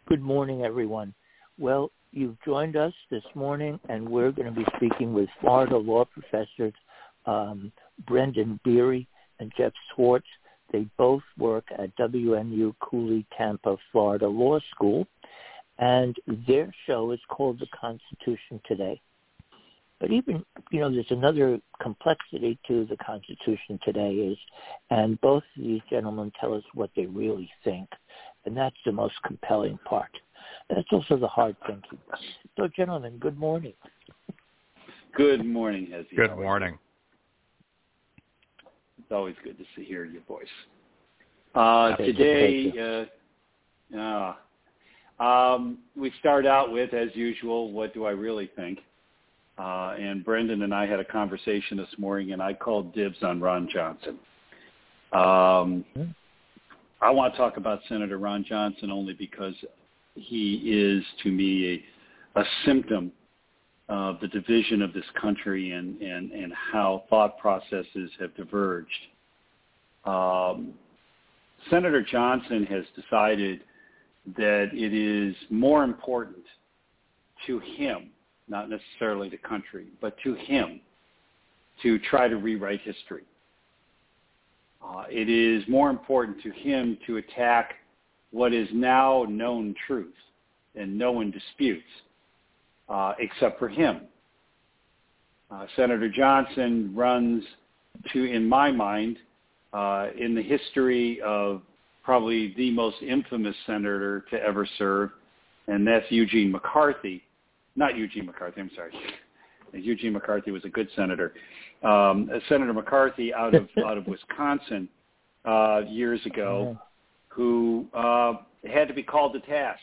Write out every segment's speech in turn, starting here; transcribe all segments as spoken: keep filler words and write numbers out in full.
Good morning, everyone. Well, you've joined us this morning, and we're going to be speaking with Florida law professors um, Brendan Beery and Jeff Swartz. They both work at W M U Cooley Tampa, Florida Law School, and their show is called The Constitution Today. But even, you know, there's another complexity to The Constitution Today is, and both of these gentlemen tell us what they really think, and that's the most compelling part. That's also the hard thinking. So, gentlemen, good morning. Good morning, Hezzy. Good morning. It's always good to see, hear your voice. Uh, today, uh, uh, um, we start out with, as usual, what do I really think? Uh, and Brendan and I had a conversation this morning, and I called dibs on Ron Johnson. Um, I want to talk about Senator Ron Johnson only because he is, to me, a, a symptom of the division of this country and, and, and how thought processes have diverged. Um, Senator Johnson has decided that it is more important to him, not necessarily the country, but to him, to try to rewrite history. Uh, it is more important to him to attack what is now known truth and no one disputes, uh, except for him. Uh, Senator Johnson runs to, in my mind, uh, in the history of probably the most infamous senator to ever serve, and that's Eugene McCarthy. Not Eugene McCarthy, I'm sorry. Eugene McCarthy was a good senator. Um, Senator McCarthy out of out of Wisconsin uh, years ago, who uh, had to be called to task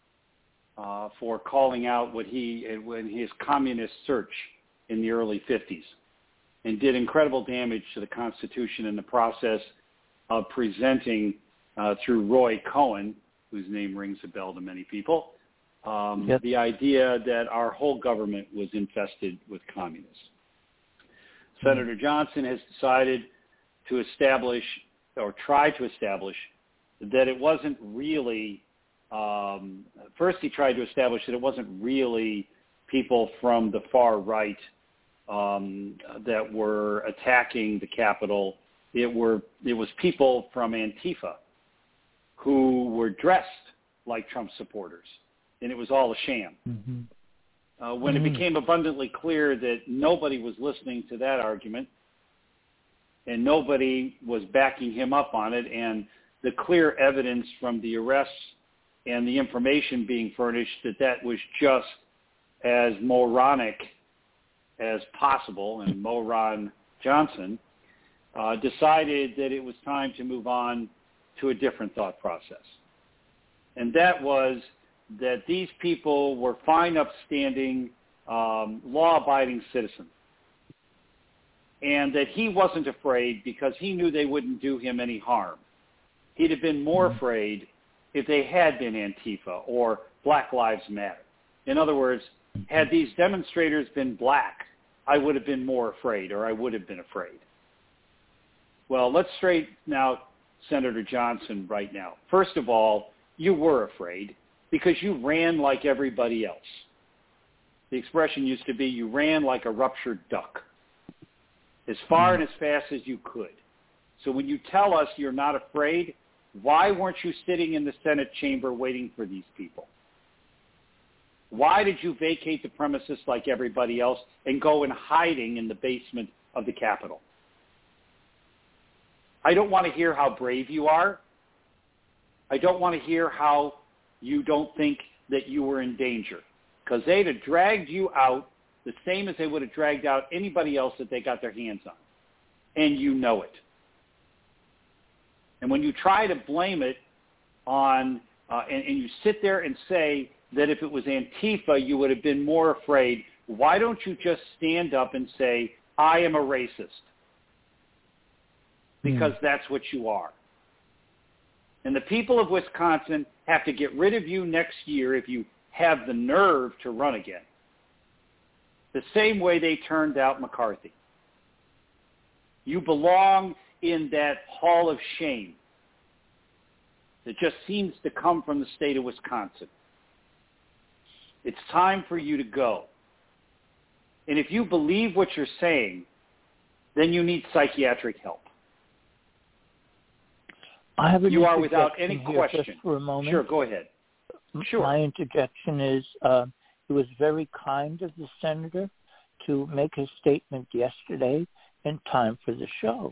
uh, for calling out what he, when his communist search in the early fifties, and did incredible damage to the Constitution in the process of presenting uh, through Roy Cohn, whose name rings a bell to many people, um, yep. the idea that our whole government was infested with communists. Mm-hmm. Senator Johnson has decided to establish, or try to establish, that it wasn't really, um, first he tried to establish that it wasn't really people from the far right um, that were attacking the Capitol. It were it was people from Antifa who were dressed like Trump supporters, and it was all a sham. Mm-hmm. Uh, when mm-hmm. it became abundantly clear that nobody was listening to that argument and nobody was backing him up on it, and the clear evidence from the arrests and the information being furnished that that was just as moronic as possible, and Moron Johnson uh, decided that it was time to move on to a different thought process. And that was that these people were fine, upstanding, um, law-abiding citizens, and that he wasn't afraid because he knew they wouldn't do him any harm. He'd have been more afraid if they had been Antifa or Black Lives Matter. In other words, had these demonstrators been black, I would have been more afraid, or I would have been afraid. Well, let's straighten out Senator Johnson right now. First of all, you were afraid because you ran like everybody else. The expression used to be you ran like a ruptured duck, as far and as fast as you could. So when you tell us you're not afraid, why weren't you sitting in the Senate chamber waiting for these people? Why did you vacate the premises like everybody else and go in hiding in the basement of the Capitol? I don't want to hear how brave you are. I don't want to hear how you don't think that you were in danger, because they'd have dragged you out the same as they would have dragged out anybody else that they got their hands on. And you know it. And when you try to blame it on, uh, and, and you sit there and say that if it was Antifa, you would have been more afraid, why don't you just stand up and say, I am a racist? Because mm. that's what you are. And the people of Wisconsin have to get rid of you next year if you have the nerve to run again, the same way they turned out McCarthy. You belong in that hall of shame It just seems to come from the state of Wisconsin. It's time for you to go. And if you believe what you're saying, then you need psychiatric help. I have an you are without any here question. Just for a moment. Sure, go ahead. Sure. My interjection is uh, it was very kind of the senator to make his statement yesterday in time for the show.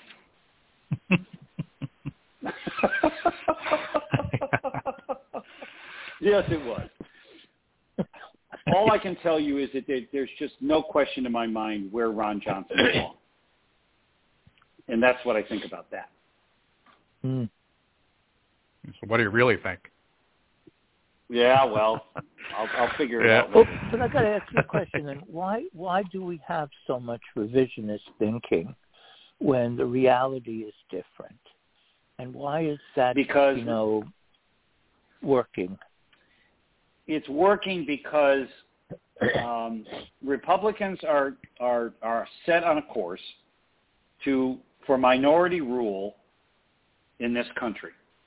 Yes, it was. All I can tell you is that there, there's just no question in my mind where Ron Johnson belongs. And that's what I think about that. Mm. So what do you really think? Yeah, well, I'll, I'll figure it yeah. out. Well, but I got to ask you a question then. Why, why do we have so much revisionist thinking when the reality is different? And why is that, because you know, working? It's working because um, Republicans are, are are set on a course to for minority rule in this country.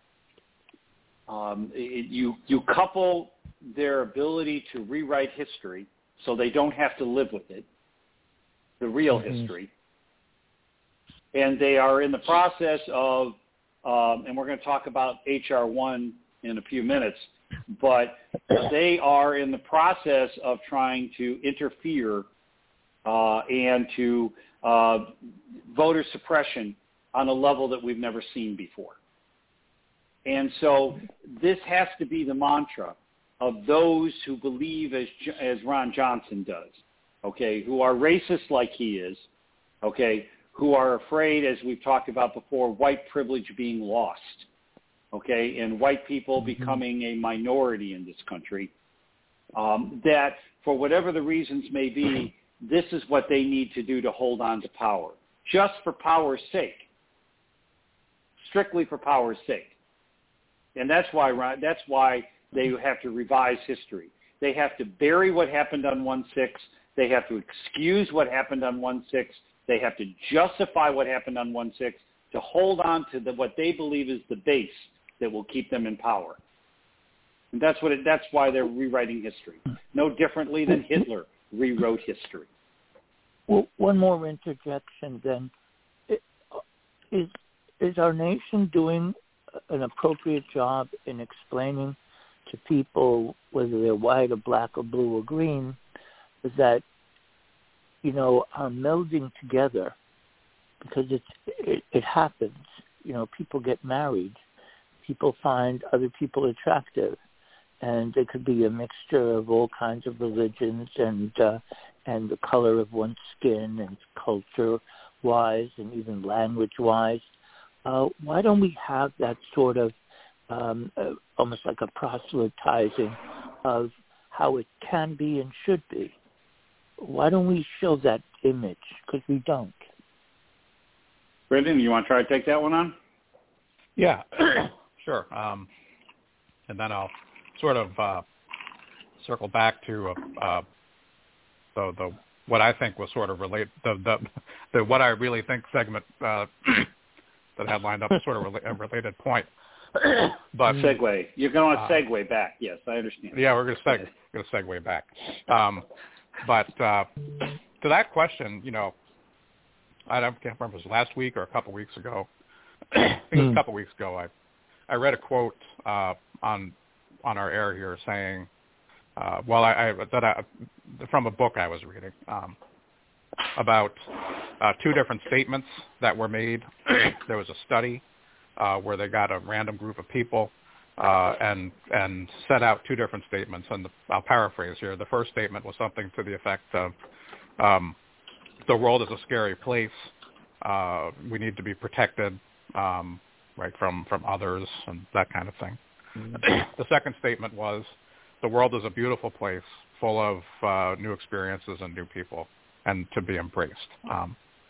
Um, it, you you couple their ability to rewrite history so they don't have to live with it, the real mm-hmm. history, and they are in the process of, um, and we're going to talk about H R one in a few minutes, but they are in the process of trying to interfere uh, and to uh, voter suppression on a level that we've never seen before. And so this has to be the mantra of those who believe as as Ron Johnson does, okay, who are racist like he is, okay, who are afraid, as we've talked about before, white privilege being lost, okay, and white people mm-hmm. becoming a minority in this country, um, that for whatever the reasons may be, this is what they need to do to hold on to power, just for power's sake, strictly for power's sake. And that's why that's why they have to revise history. They have to bury what happened on one six. They have to excuse what happened on one six. They have to justify what happened on one six to hold on to the, what they believe is the base that will keep them in power. And that's what it, that's why they're rewriting history. No differently than Hitler rewrote history. Well, one more interjection then. Is is our nation doing an appropriate job in explaining to people, whether they're white or black or blue or green, is that, you know, are melding together, because it's, it, it happens. You know, people get married. People find other people attractive. And it could be a mixture of all kinds of religions and uh, and the color of one's skin and culture-wise and even language-wise. Uh, why don't we have that sort of um, uh, almost like a proselytizing of how it can be and should be? Why don't we show that image? Because we don't. Brendan, you want to try to take that one on? Yeah, sure. Um, and then I'll sort of uh, circle back to uh, the, the what I think was sort of relate the the, the what I really think segment uh, that I had lined up is sort of a related point. But segue, you're going to uh, segue back. Yes, I understand. Yeah, we're going to seg going to segue back. Um, but uh, to that question, you know, I don't can't remember if it was last week or a couple weeks ago. I think it was a couple weeks ago. I I read a quote uh, on on our air here saying, uh, well, I, I that I, from a book I was reading um, about uh, two different statements that were made. There was a study uh, where they got a random group of people uh, and and set out two different statements. And the, I'll paraphrase here. The first statement was something to the effect of, um, "The world is a scary place. Uh, we need to be protected, um, right, from from others and that kind of thing." The second statement was, "The world is a beautiful place, full of uh, new experiences and new people, and to be embraced." Um,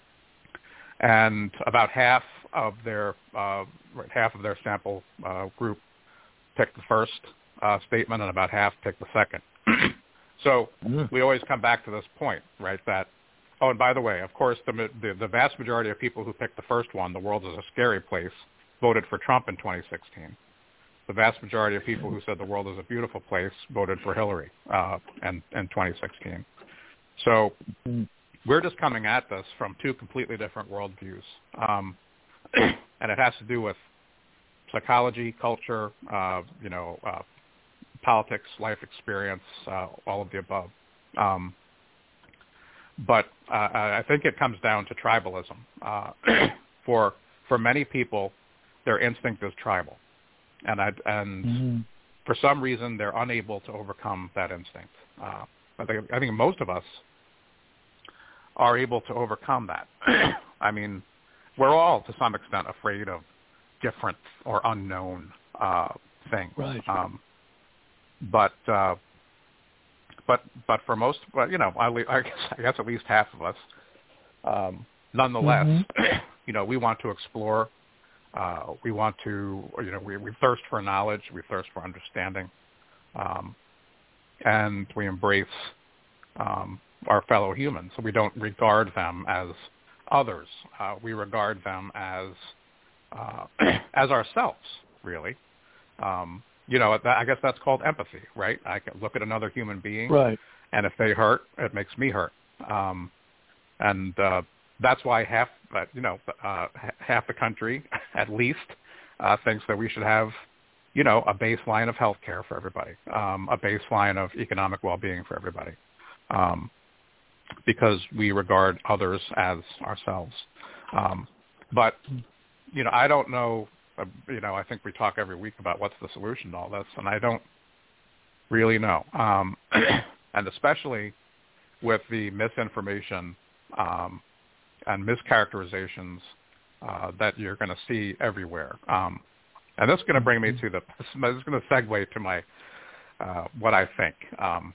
and about half of their uh, half of their sample uh, group picked the first uh, statement, and about half picked the second. So mm-hmm. we always come back to this point, right? That oh, and by the way, of course, the, the the vast majority of people who picked the first one, "The world is a scary place," voted for Trump in twenty sixteen. the vast majority of people who said the world is a beautiful place voted for Hillary uh, in, in twenty sixteen. So we're just coming at this from two completely different worldviews. Um, and it has to do with psychology, culture, uh, you know, uh, politics, life experience, uh, all of the above. Um, but uh, I think it comes down to tribalism. Uh, for for many people, their instinct is tribal, and I, and mm-hmm. for some reason they're unable to overcome that instinct. Uh, I think I think most of us are able to overcome that. I mean, we're all to some extent afraid of different or unknown uh, things. Right. Um, but uh, but but for most, well, you know, I, I guess I guess at least half of us, um, nonetheless, mm-hmm. you know, we want to explore. Uh, we want to, you know, we, we thirst for knowledge. We thirst for understanding, um, and we embrace um, our fellow humans. So we don't regard them as others. Uh, we regard them as uh, as ourselves, really. Um, you know, I guess that's called empathy, right? I can look at another human being, right. and if they hurt, it makes me hurt. Um, and uh, that's why half, uh, you know, uh, half the country, at least, uh, thinks that we should have, you know, a baseline of health care for everybody, um, a baseline of economic well-being for everybody, um, because we regard others as ourselves. Um, but, you know, I don't know. Uh, you know, I think we talk every week about what's the solution to all this, and I don't really know. Um, and especially with the misinformation um, and mischaracterizations uh, that you're going to see everywhere. Um, and this is going to bring me to the. This is going to segue to my uh, what I think. Um,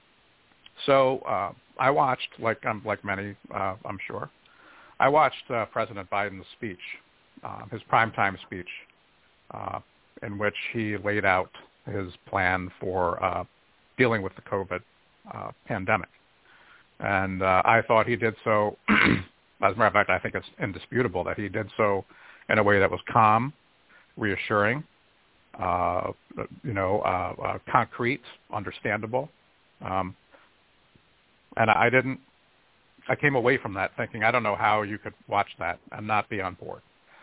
so uh, I watched, like um, like many, uh, I'm sure, I watched uh, President Biden's speech. Uh, his primetime speech, uh, in which he laid out his plan for uh, dealing with the COVID uh, pandemic. And uh, I thought he did so, as a matter of fact, I think it's indisputable that he did so in a way that was calm, reassuring, uh, you know, uh, uh, concrete, understandable. Um, and I didn't, I came away from that thinking, I don't know how you could watch that and not be on board.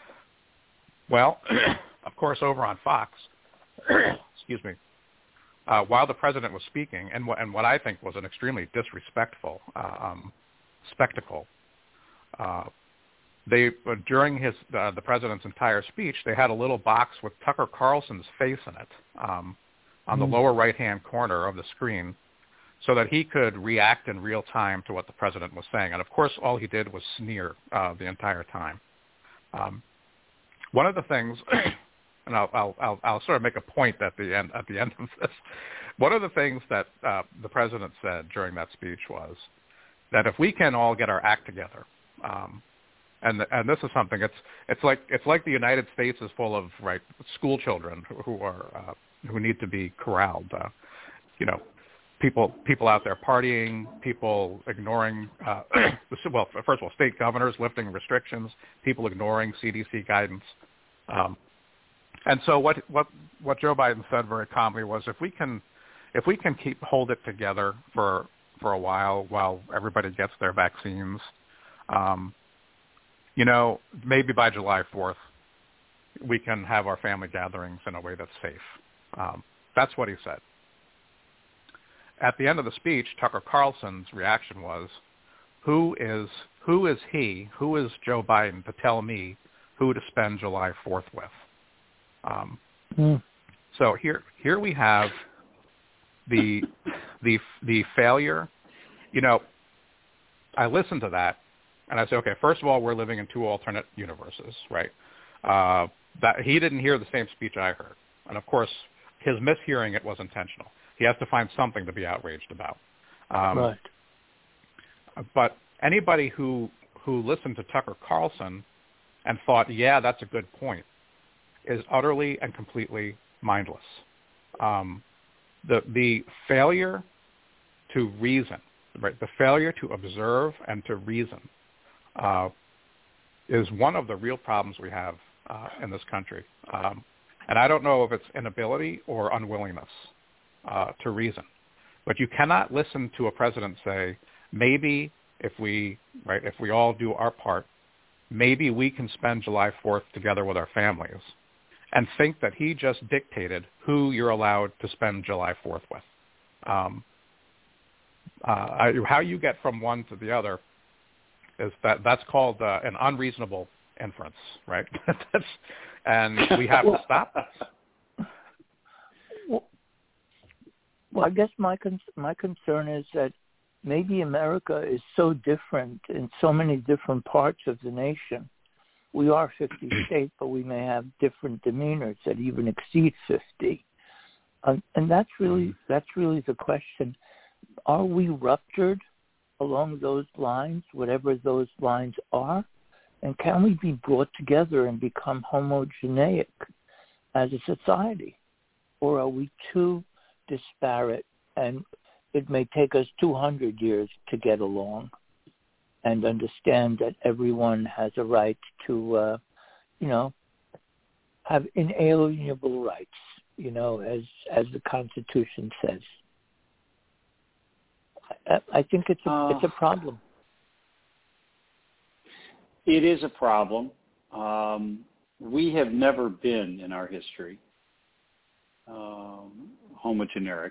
Well, of course, over on Fox, excuse me, uh, while the president was speaking, and, w- and what I think was an extremely disrespectful uh, um, spectacle, uh, they uh, during his uh, the president's entire speech, they had a little box with Tucker Carlson's face in it um, on mm. the lower right-hand corner of the screen, so that he could react in real time to what the president was saying. And of course, all he did was sneer uh, the entire time. Um, One of the things, and I'll, I'll, I'll, I'll sort of make a point at the end at the end of this. One of the things that uh, the president said during that speech was that if we can all get our act together, um, and and this is something, it's it's like it's like the United States is full of right school children who, who are uh, who need to be corralled. Uh, you know, people people out there partying, people ignoring uh, well, first of all, state governors lifting restrictions, people ignoring C D C guidance. Um, and so what, what what Joe Biden said very calmly was, if we can if we can keep hold it together for for a while while everybody gets their vaccines, um, you know, maybe by July fourth we can have our family gatherings in a way that's safe. Um, that's what he said. At the end of the speech, Tucker Carlson's reaction was, who is who is he, who is Joe Biden to tell me who to spend July fourth with? Um, mm. So here here we have the the the failure. You know, I listened to that, and I said, okay, first of all, we're living in two alternate universes, right? Uh, that he didn't hear the same speech I heard. And of course, his mishearing it was intentional. He has to find something to be outraged about. Um, right. But anybody who who listened to Tucker Carlson and thought, yeah, that's a good point, is utterly and completely mindless. Um, the the failure to reason, right? The failure to observe and to reason uh, is one of the real problems we have uh, in this country. Um, And I don't know if it's inability or unwillingness uh, to reason. But you cannot listen to a president say, maybe if we, right, if we all do our part, maybe we can spend July fourth together with our families, and think that he just dictated who you're allowed to spend July fourth with. Um, uh, how you get from one to the other is that that's called uh, an unreasonable inference, right? that's, and we have to stop this. Well, well, I guess my con- my concern is that maybe America is so different in so many different parts of the nation. We are fifty states, but we may have different demeanors that even exceed fifty. Um, and that's really that's really the question. Are we ruptured along those lines, whatever those lines are? And can we be brought together and become homogeneic as a society? Or are we too disparate, and it may take us two hundred years to get along and understand that everyone has a right to, uh, you know, have inalienable rights, you know, as as the Constitution says. I, I think it's a, uh, it's a problem. It is a problem. Um, we have never been in our history um, homogeneric.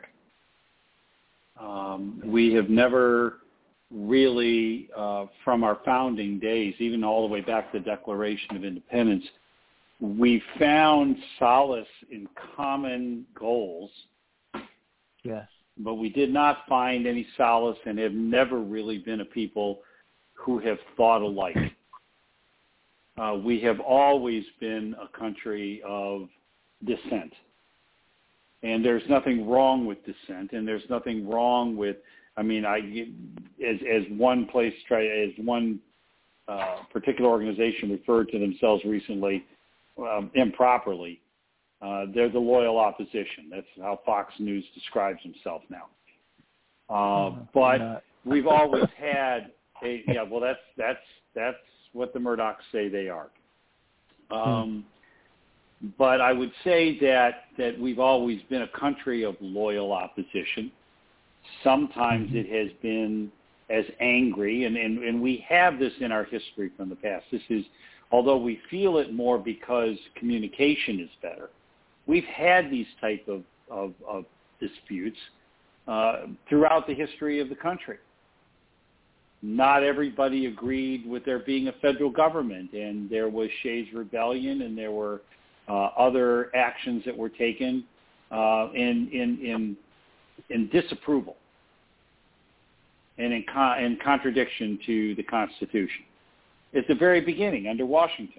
Um, we have never really, uh, from our founding days, even all the way back to the Declaration of Independence, we found solace in common goals. Yes. But we did not find any solace and have never really been a people who have thought alike. Uh, we have always been a country of dissent. And there's nothing wrong with dissent, and there's nothing wrong with, I mean, I, as, as one place, try, as one uh, particular organization referred to themselves recently um, improperly, uh, they're the loyal opposition. That's how Fox News describes himself now. Uh, but we've always had a, yeah, well, that's, that's, that's what the Murdochs say they are. Um, hmm. But I would say that, that we've always been a country of loyal opposition. Sometimes mm-hmm. it has been as angry, and, and, and we have this in our history from the past. This is, although we feel it more because communication is better, we've had these type of, of, of disputes uh, throughout the history of the country. Not everybody agreed with there being a federal government, and there was Shays' Rebellion, and there were uh, other actions that were taken uh, in, in, in, in disapproval and in, con- in contradiction to the Constitution. At the very beginning, under Washington,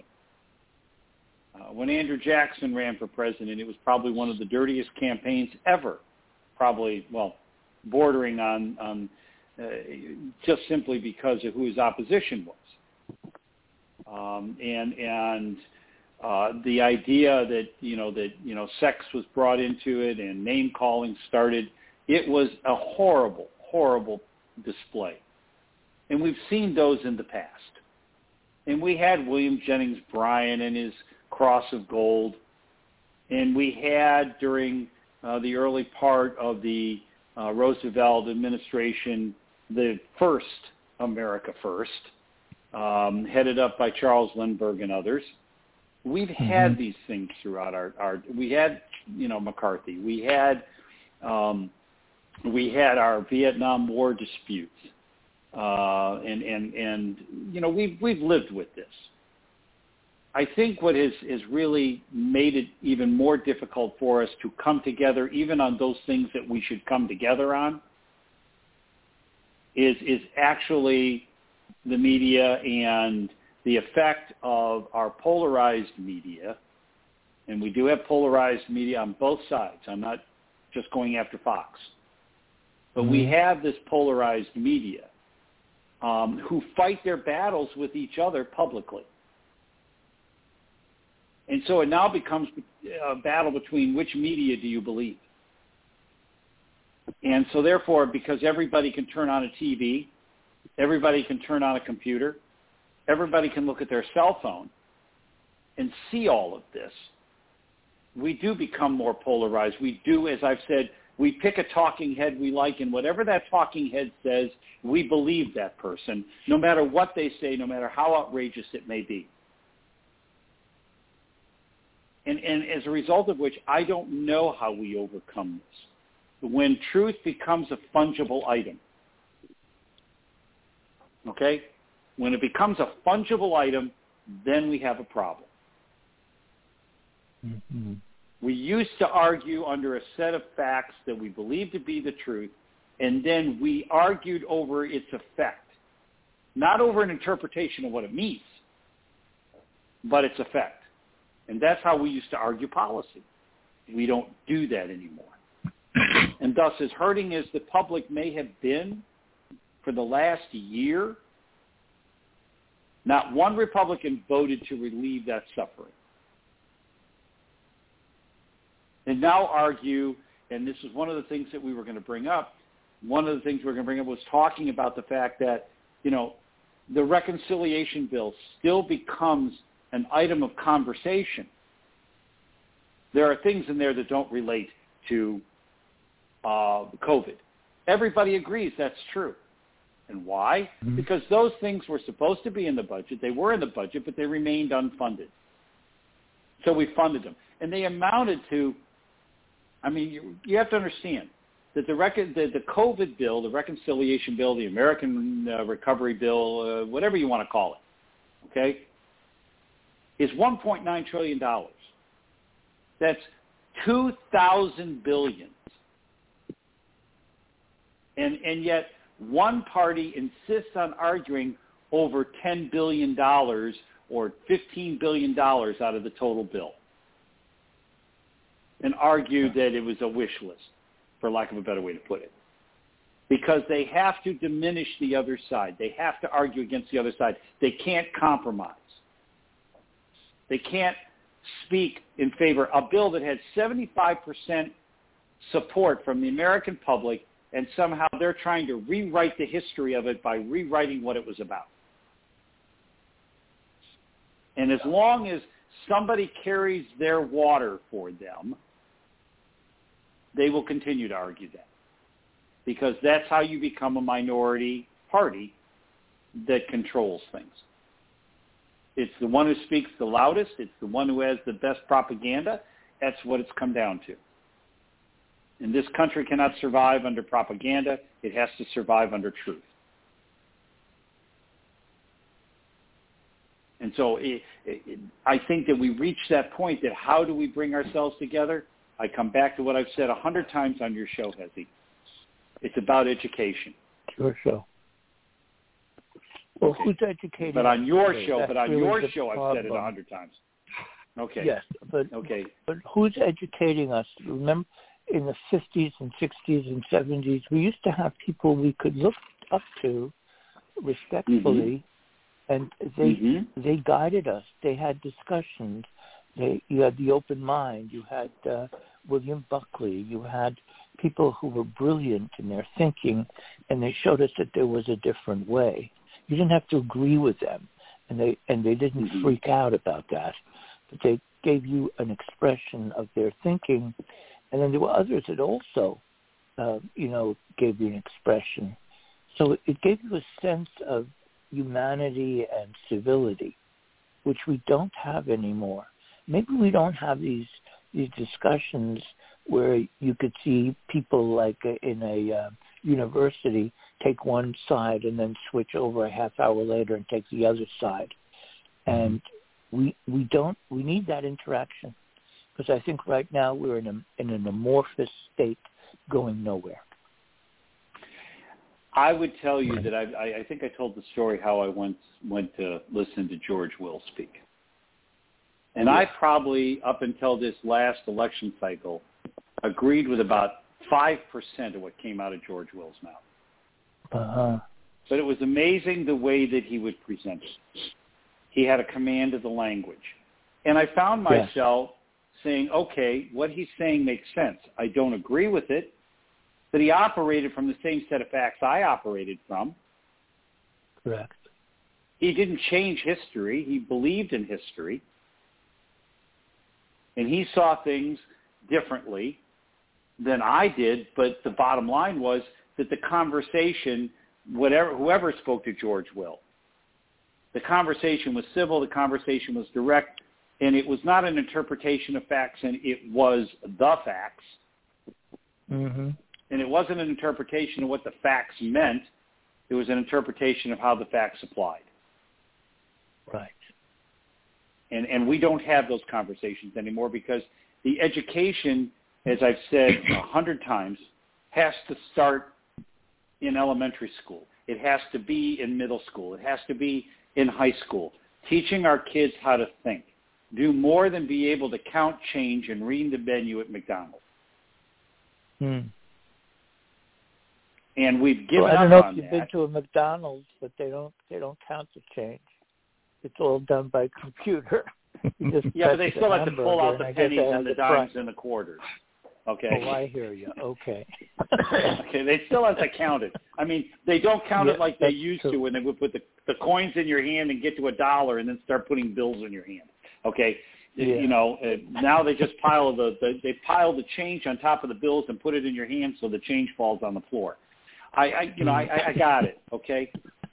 uh, when Andrew Jackson ran for president, it was probably one of the dirtiest campaigns ever, probably, well, bordering on, on uh, just simply because of who his opposition was. Um, and and uh, the idea that, you know, that, you know, sex was brought into it and name-calling started, it was a horrible, horrible display. And we've seen those in the past. And we had William Jennings Bryan and his Cross of Gold. And we had, during uh, the early part of the uh, Roosevelt administration, the first America First, um, headed up by Charles Lindbergh and others. We've mm-hmm. had these things throughout our, our, we had, you know, McCarthy. We had, um, we had our Vietnam War disputes. Uh, and, and, and, you know, we've, we've lived with this. I think what has, has really made it even more difficult for us to come together, even on those things that we should come together on, is, is actually the media and the effect of our polarized media. And we do have polarized media on both sides. I'm not just going after Fox. But mm-hmm. we have this polarized media um, who fight their battles with each other publicly. And so it now becomes a battle between which media do you believe. And so therefore, because everybody can turn on a T V, everybody can turn on a computer, everybody can look at their cell phone and see all of this, we do become more polarized. We do, as I've said, we pick a talking head we like, and whatever that talking head says, we believe that person, no matter what they say, no matter how outrageous it may be. And, and as a result of which, I don't know how we overcome this. When truth becomes a fungible item, okay? When it becomes a fungible item, then we have a problem. Mm-hmm. We used to argue under a set of facts that we believed to be the truth, and then we argued over its effect, not over an interpretation of what it means, but its effect. And that's how we used to argue policy. We don't do that anymore. And thus, as hurting as the public may have been for the last year, not one Republican voted to relieve that suffering. And now argue, and this is one of the things that we were going to bring up, one of the things we were going to bring up was talking about the fact that, you know, the reconciliation bill still becomes an item of conversation. There are things in there that don't relate to uh, COVID. Everybody agrees that's true. And why? Mm-hmm. Because those things were supposed to be in the budget. They were in the budget, but they remained unfunded. So we funded them. And they amounted to, I mean, you, you have to understand that the, rec- the, the COVID bill, the reconciliation bill, the American uh, recovery bill, uh, whatever you want to call it, okay, is one point nine trillion dollars. That's two thousand billion dollars. And, and yet one party insists on arguing over ten billion dollars or fifteen billion dollars out of the total bill and argue that it was a wish list, for lack of a better way to put it. Because they have to diminish the other side. They have to argue against the other side. They can't compromise. They can't speak in favor of a bill that had seventy-five percent support from the American public, and somehow they're trying to rewrite the history of it by rewriting what it was about. And as long as somebody carries their water for them, they will continue to argue that. Because that's how you become a minority party that controls things. It's the one who speaks the loudest. It's the one who has the best propaganda. That's what it's come down to. And this country cannot survive under propaganda. It has to survive under truth. And so it, it, I think that we reach that point that how do we bring ourselves together? I come back to what I've said a hundred times on your show, Hezi. It's about education. Your show. Well, okay. Who's educating? But on your today? show, That's but on really your show, problem. I've said it a hundred times. Okay. Yes, but okay. But who's educating us? Remember, in the fifties and sixties and seventies, we used to have people we could look up to respectfully, mm-hmm. and they mm-hmm. they guided us. They had discussions. They, you had the open mind. You had uh, William Buckley. You had people who were brilliant in their thinking, and they showed us that there was a different way. You didn't have to agree with them, and they and they didn't mm-hmm. freak out about that. But they gave you an expression of their thinking, and then there were others that also, uh, you know, gave you an expression. So it gave you a sense of humanity and civility, which we don't have anymore. Maybe we don't have these these discussions where you could see people like in a uh, university take one side and then switch over a half hour later and take the other side. And we we don't we need that interaction, because I think right now we're in a in an amorphous state going nowhere. I would tell you that I I think I told the story how I once went to listen to George Will speak. And I probably, up until this last election cycle, agreed with about five percent of what came out of George Will's mouth. Uh-huh. But it was amazing the way that he would present it. He had a command of the language. And I found myself yes. saying, okay, what he's saying makes sense. I don't agree with it, but he operated from the same set of facts I operated from. Correct. He didn't change history. He believed in history. And he saw things differently than I did, but the bottom line was that the conversation, whatever whoever spoke to George Will, the conversation was civil, the conversation was direct, and it was not an interpretation of facts, and it was the facts. Mm-hmm. And it wasn't an interpretation of what the facts meant. It was an interpretation of how the facts applied. Right. And and we don't have those conversations anymore because the education, as I've said a hundred times, has to start in elementary school. It has to be in middle school. It has to be in high school. Teaching our kids how to think. Do more than be able to count change and read the menu at McDonald's. Hmm. And we've given well, I up don't know on if you've that. been to a McDonald's, but they don't they don't count the change. It's all done by computer. Just yeah, but they still the have to pull out the pennies and the dimes front. and the quarters. Okay. Oh, I hear you. Okay. Okay, they still have to count it. I mean, they don't count yeah, it like they that's used true. to when they would put the, the coins in your hand and get to a dollar and then start putting bills in your hand. Okay. Yeah. You know, uh, now they just pile the, the they pile the change on top of the bills and put it in your hand so the change falls on the floor. I, I you know, I, I got it. Okay.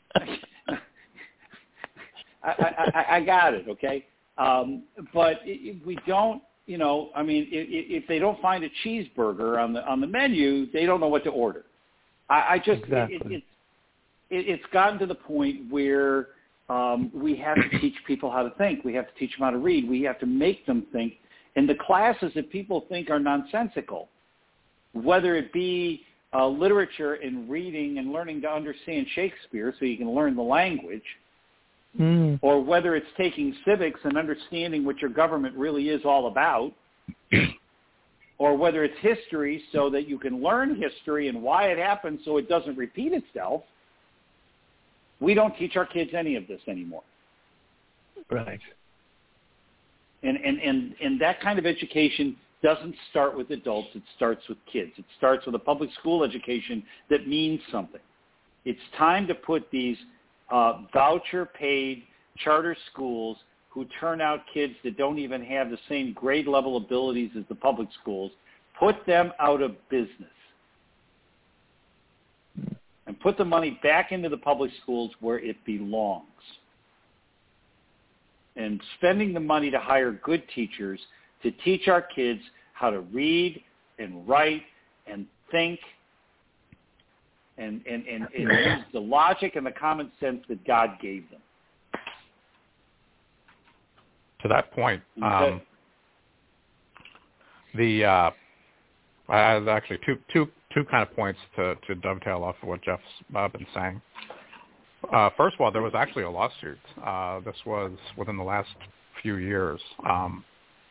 I, I, I got it. Okay. Um, but if we don't, you know, I mean, if, if they don't find a cheeseburger on the on the menu, they don't know what to order. I, I just exactly. it, it, it, it's gotten to the point where um, we have to teach people how to think. We have to teach them how to read. We have to make them think. And the classes that people think are nonsensical, whether it be uh, literature and reading and learning to understand Shakespeare so you can learn the language, mm. or whether it's taking civics and understanding what your government really is all about, or whether it's history so that you can learn history and why it happened so it doesn't repeat itself. We don't teach our kids any of this anymore. Right. And, and, and, and that kind of education doesn't start with adults. It starts with kids. It starts with a public school education that means something. It's time to put these uh, voucher-paid charter schools who turn out kids that don't even have the same grade level abilities as the public schools, put them out of business. And put the money back into the public schools where it belongs. And spending the money to hire good teachers to teach our kids how to read and write and think and, and, and, and use the logic and the common sense that God gave them. To that point, um, okay. the uh, I have actually two two two kind of points to, to dovetail off of what Jeff's uh, been saying. Uh, first of all, there was actually a lawsuit. Uh, this was within the last few years, um,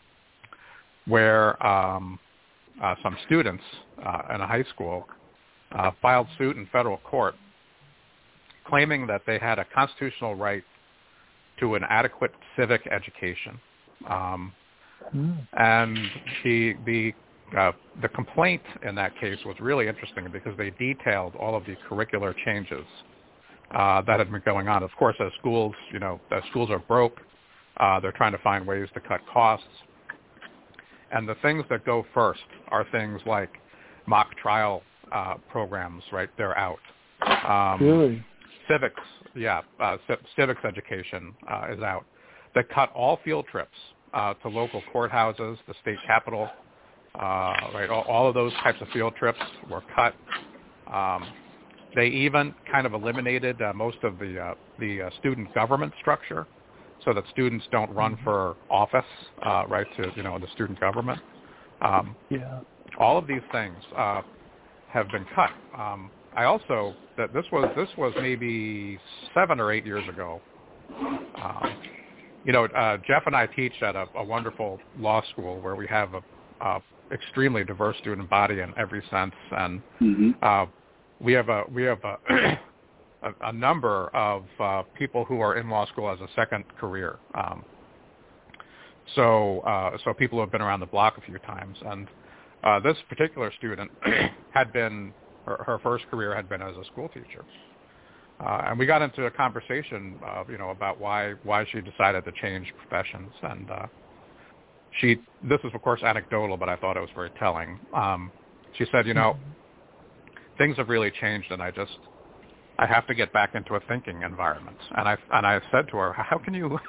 where um, uh, some students uh, in a high school uh, filed suit in federal court, claiming that they had a constitutional right to an adequate civic education. Um, mm. And the the uh, the complaint in that case was really interesting because they detailed all of the curricular changes uh, that had been going on. Of course, as schools, you know, as schools are broke, uh, they're trying to find ways to cut costs. And the things that go first are things like mock trial uh, programs, right? They're out. Um, really? Civics, yeah, uh, c- civics education uh, is out. They cut all field trips uh, to local courthouses, the state capitol, uh, right? All, all of those types of field trips were cut. Um, they even kind of eliminated uh, most of the uh, the uh, student government structure, so that students don't run for office, uh, right? To you know the student government. Um, yeah. All of these things uh, have been cut. Um, I also that this was this was maybe seven or eight years ago. Um, you know, uh, Jeff and I teach at a, a wonderful law school where we have a, a extremely diverse student body in every sense, and Mm-hmm. uh, we have a we have a, a, a number of uh, people who are in law school as a second career. Um, so uh, so people who have been around the block a few times, and uh, this particular student had been. Her, her first career had been as a school teacher, uh, and we got into a conversation, uh, you know, about why why she decided to change professions. And uh, she, this is of course anecdotal, but I thought it was very telling. Um, she said, you know, things have really changed, and I just, I have to get back into a thinking environment. And I and I said to her, how can you,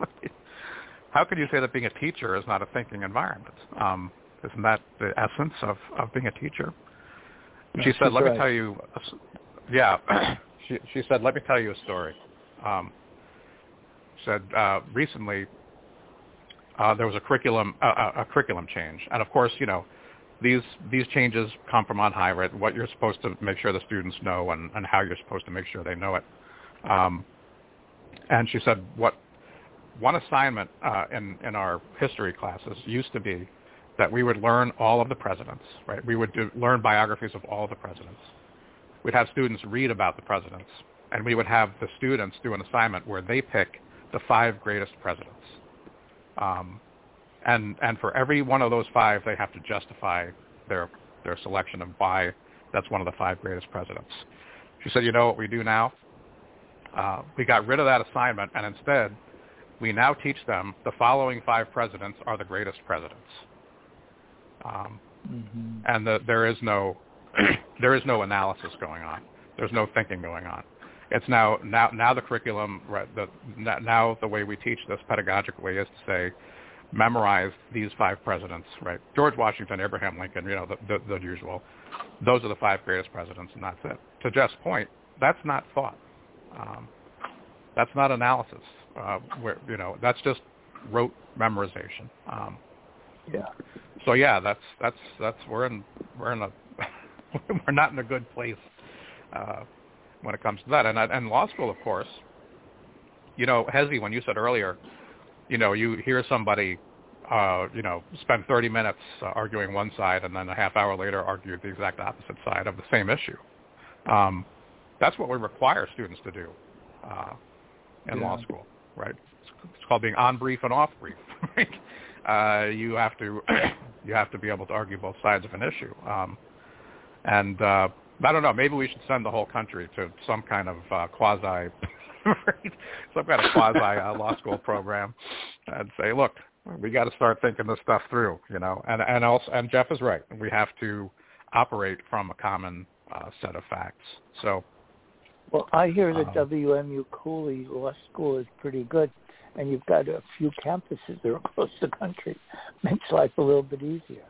how can you say that being a teacher is not a thinking environment? Um, isn't that the essence of, of being a teacher? No, she said, let right. me tell you, yeah, she, she said, let me tell you a story. Um, said uh, recently uh, there was a curriculum uh, a curriculum change, and of course, you know, these these changes come from on high, right? What you're supposed to make sure the students know, and, and how you're supposed to make sure they know it. Um, and she said, what one assignment uh, in in our history classes used to be that we would learn all of the presidents, right? We would do, learn biographies of all of the presidents. We'd have students read about the presidents, and we would have the students do an assignment where they pick the five greatest presidents. Um, and and for every one of those five, they have to justify their their selection of why that's one of the five greatest presidents. She said, you know what we do now? Uh, we got rid of that assignment, and instead, we now teach them the following five presidents are the greatest presidents. Um, mm-hmm. And the, there is no there is no analysis going on. There's no thinking going on. It's now now now the curriculum, right, the, now the way we teach this pedagogically is to say, memorize these five presidents, right? George Washington, Abraham Lincoln, you know, the, the, the usual. Those are the five greatest presidents, and that's it. To Jeff's point, that's not thought. Um, that's not analysis. Uh, where you know, that's just rote memorization. Um, yeah. So yeah, that's that's that's we're in we're in a we're not in a good place uh, when it comes to that. And and law school, of course, you know, Hezi, when you said earlier, you know, you hear somebody, uh, you know, spend thirty minutes uh, arguing one side, and then a half hour later argue the exact opposite side of the same issue. Um, that's what we require students to do uh, in yeah. law school, right? It's called being on brief and off brief. Right? Uh, you have to you have to be able to argue both sides of an issue. Um, and uh, I don't know, maybe we should send the whole country to some kind of uh, quasi, some kind of quasi uh, law school program, and say, look, we got to start thinking this stuff through, you know. And and also, and Jeff is right. We have to operate from a common uh, set of facts. So. Well, I hear that um, W M U Cooley Law School is pretty good, and you've got a few campuses that are across the country. Makes life a little bit easier.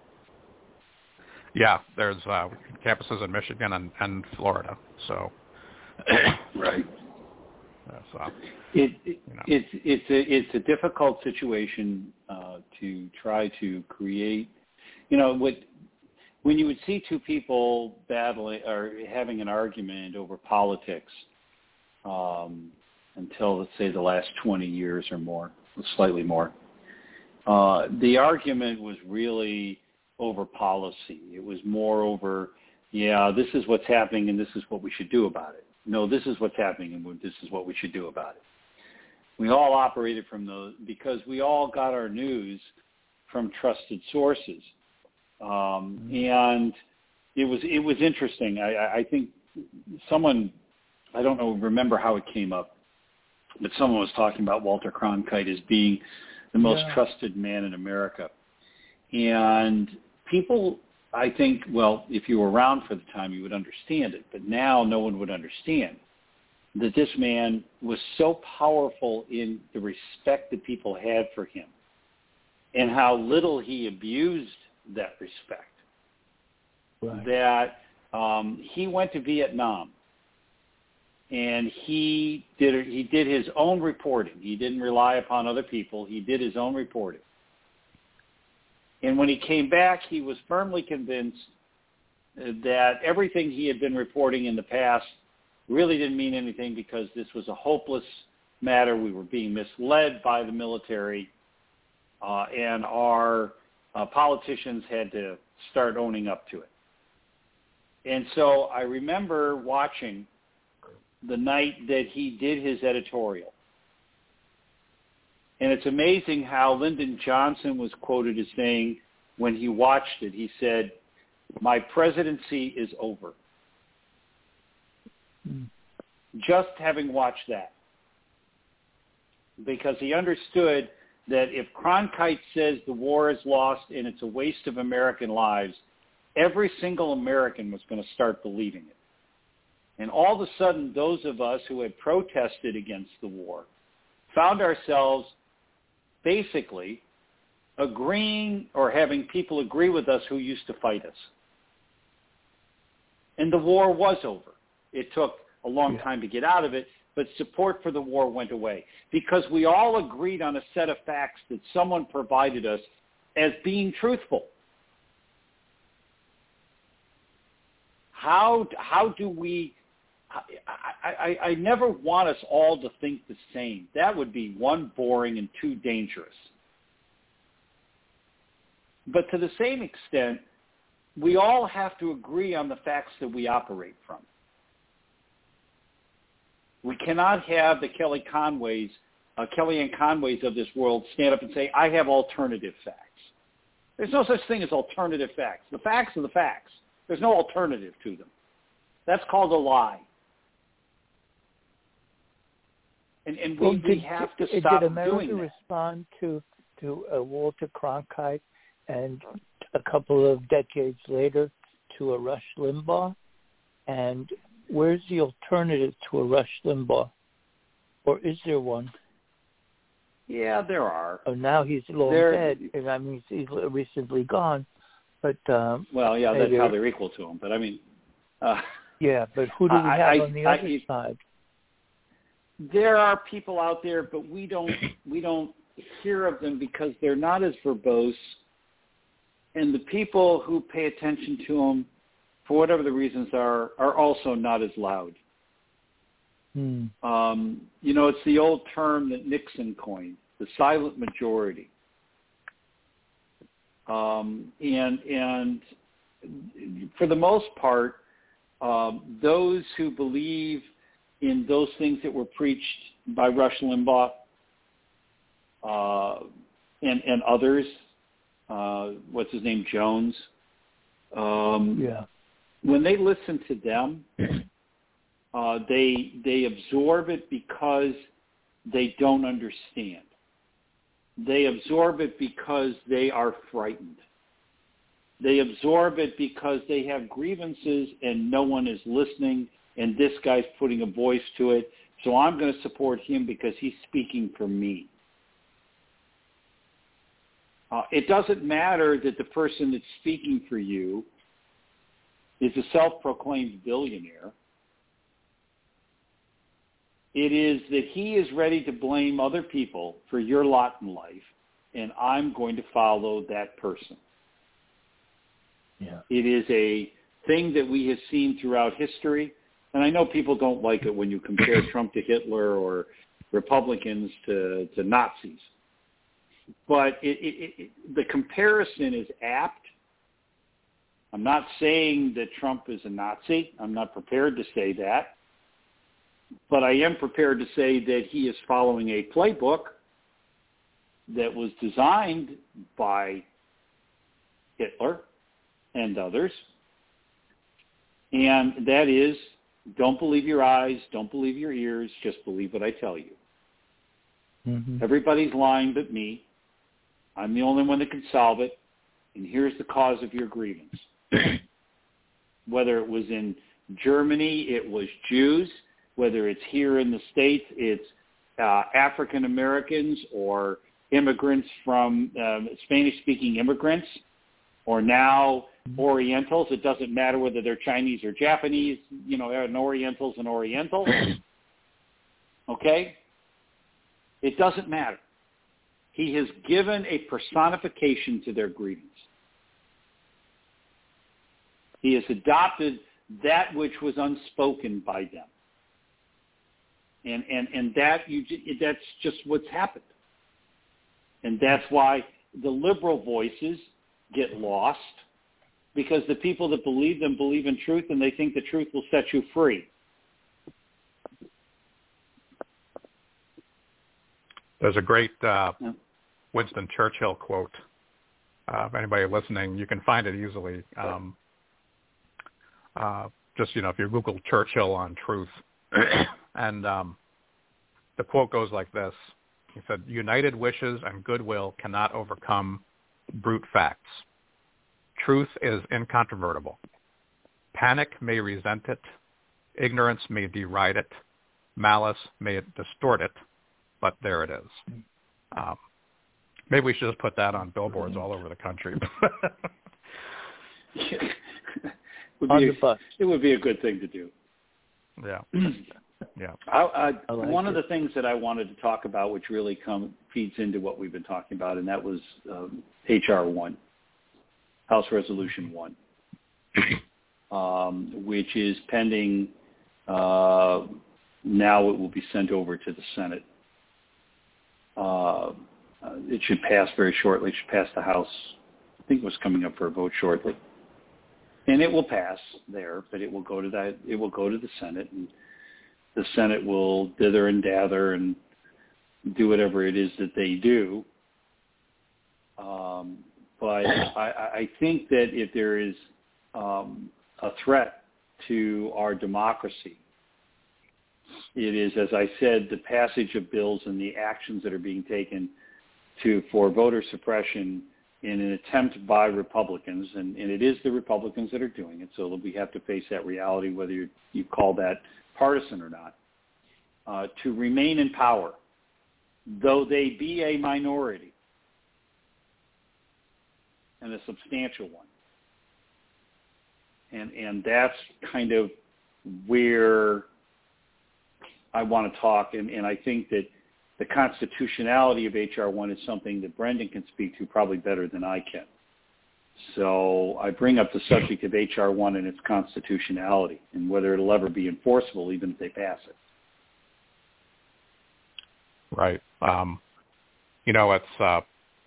Yeah, there's uh, campuses in Michigan and, and Florida. So, right. So, it, it you know. it's it's a it's a difficult situation uh, to try to create. You know, what when you would see two people battling or having an argument over politics. Um, until, let's say, the last twenty years or more, slightly more. Uh, the argument was really over policy. It was more over, yeah, this is what's happening and this is what we should do about it. No, this is what's happening and this is what we should do about it. We all operated from those because we all got our news from trusted sources. Um, and it was it was interesting. I, I think someone, I don't know, remember how it came up, but someone was talking about Walter Cronkite as being the most yeah. trusted man in America. And people, I think, well, if you were around for the time, you would understand it. But now no one would understand that this man was so powerful in the respect that people had for him and how little he abused that respect. Right. That um, he went to Vietnam. And he did he did his own reporting. He didn't rely upon other people. He did his own reporting. And when he came back, he was firmly convinced that everything he had been reporting in the past really didn't mean anything because this was a hopeless matter. We were being misled by the military, uh, and our uh, politicians had to start owning up to it. And so I remember watching the night that he did his editorial. And it's amazing how Lyndon Johnson was quoted as saying, when he watched it, he said, "My presidency is over." Mm. Just having watched that. Because he understood that if Cronkite says the war is lost and it's a waste of American lives, every single American was going to start believing it. And all of a sudden, those of us who had protested against the war found ourselves basically agreeing or having people agree with us who used to fight us. And the war was over. It took a long yeah. time to get out of it, but support for the war went away because we all agreed on a set of facts that someone provided us as being truthful. How how do we I, I, I never want us all to think the same. That would be, one, boring, and two, dangerous. But to the same extent, we all have to agree on the facts that we operate from. We cannot have the Kelly Conways, uh, Kellyanne Conways of this world stand up and say, I have alternative facts. There's no such thing as alternative facts. The facts are the facts. There's no alternative to them. That's called a lie. And, and we, well, did, we have to stop did America doing that. respond to, to uh, Walter Cronkite and a couple of decades later to a Rush Limbaugh? And where's the alternative to a Rush Limbaugh? Or is there one? Yeah, there are. Oh, now he's long there, dead. And I mean, he's, he's recently gone. But um, well, yeah, that's maybe, how they're equal to him. But I mean, uh, yeah. But who do we have I, on the I, other I, side? There are people out there, but we don't we don't hear of them because they're not as verbose, and the people who pay attention to them, for whatever the reasons are, are also not as loud. Hmm. Um, you know, it's the old term that Nixon coined, the silent majority. Um, and and for the most part, um, those who believe in those things that were preached by Rush Limbaugh uh, and, and others, uh, what's his name, Jones, um, yeah. when they listen to them, uh, they they absorb it because they don't understand. They absorb it because they are frightened. They absorb it because they have grievances and no one is listening, and this guy's putting a voice to it, so I'm going to support him because he's speaking for me. Uh, it doesn't matter that the person that's speaking for you is a self-proclaimed billionaire. It is that he is ready to blame other people for your lot in life, and I'm going to follow that person. Yeah. It is a thing that we have seen throughout history, and I know people don't like it when you compare Trump to Hitler or Republicans to, to Nazis, but it, it, it, the comparison is apt. I'm not saying that Trump is a Nazi. I'm not prepared to say that. But I am prepared to say that he is following a playbook that was designed by Hitler and others. And that is, don't believe your eyes, don't believe your ears, just believe what I tell you. Mm-hmm. Everybody's lying but me. I'm the only one that can solve it. And here's the cause of your grievance. Whether it was in Germany, it was Jews. Whether it's here in the States, it's uh, African Americans or immigrants from um, Spanish-speaking immigrants, or now Orientals. It doesn't matter whether they're Chinese or Japanese, you know, an Oriental's an Oriental. Okay? It doesn't matter. He has given a personification to their grievance. He has adopted that which was unspoken by them. And, and, and that you, that's just what's happened. And that's why the liberal voices get lost, because the people that believe them believe in truth, and they think the truth will set you free. There's a great uh, Winston Churchill quote. Uh, if anybody listening, you can find it easily. Um, uh, just, you know, if you Google Churchill on truth, and um, the quote goes like this. He said, united wishes and goodwill cannot overcome brute facts. Truth is incontrovertible. Panic may resent it. Ignorance may deride it. Malice may distort it. But there it is. Um, maybe we should just put that on billboards all over the country. would be a, it would be a good thing to do. Yeah. Yeah. I, I, I like one it. of the things that I wanted to talk about, which really come, feeds into what we've been talking about, and that was um, H R one, House Resolution one, um, which is pending. Uh, now it will be sent over to the Senate. Uh, it should pass very shortly. It should pass the House. I think it was coming up for a vote shortly. And it will pass there, but it will go to that. It will go to the Senate, and the Senate will dither and dather and do whatever it is that they do. Um, but I, I think that if there is um, a threat to our democracy, it is, as I said, the passage of bills and the actions that are being taken to for voter suppression in an attempt by Republicans, and, and it is the Republicans that are doing it, so we have to face that reality, whether you, you call that partisan or not, uh, to remain in power, though they be a minority, and a substantial one. And, and that's kind of where I want to talk, and, and I think that the constitutionality of H R one is something that Brendan can speak to probably better than I can. So I bring up the subject of H R one and its constitutionality and whether it'll ever be enforceable even if they pass it. Right. Um, you know, it's, uh,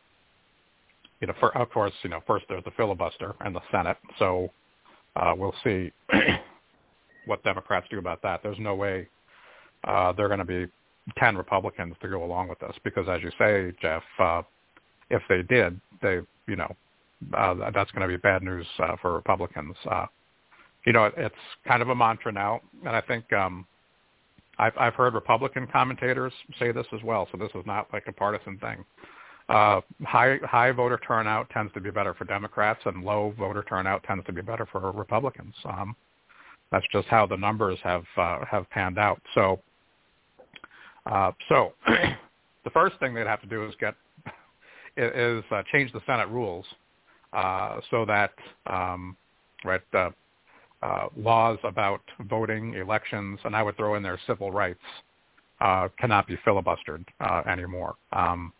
you know, for, of course, you know, first there's the filibuster and the Senate. So uh, we'll see what Democrats do about that. There's no way uh, they're going to be ten Republicans to go along with this because, as you say, Jeff, uh, if they did, they, you know, uh, that's going to be bad news uh, for Republicans. Uh, you know, it, it's kind of a mantra now, and I think um, I've, I've heard Republican commentators say this as well, so this is not like a partisan thing. Uh, high high voter turnout tends to be better for Democrats, and low voter turnout tends to be better for Republicans. Um, that's just how the numbers have uh, have panned out. So. Uh, so the first thing they'd have to do is get is uh, change the Senate rules uh, so that um, right uh, uh, laws about voting, elections, and I would throw in there civil rights uh, cannot be filibustered uh, anymore. Um,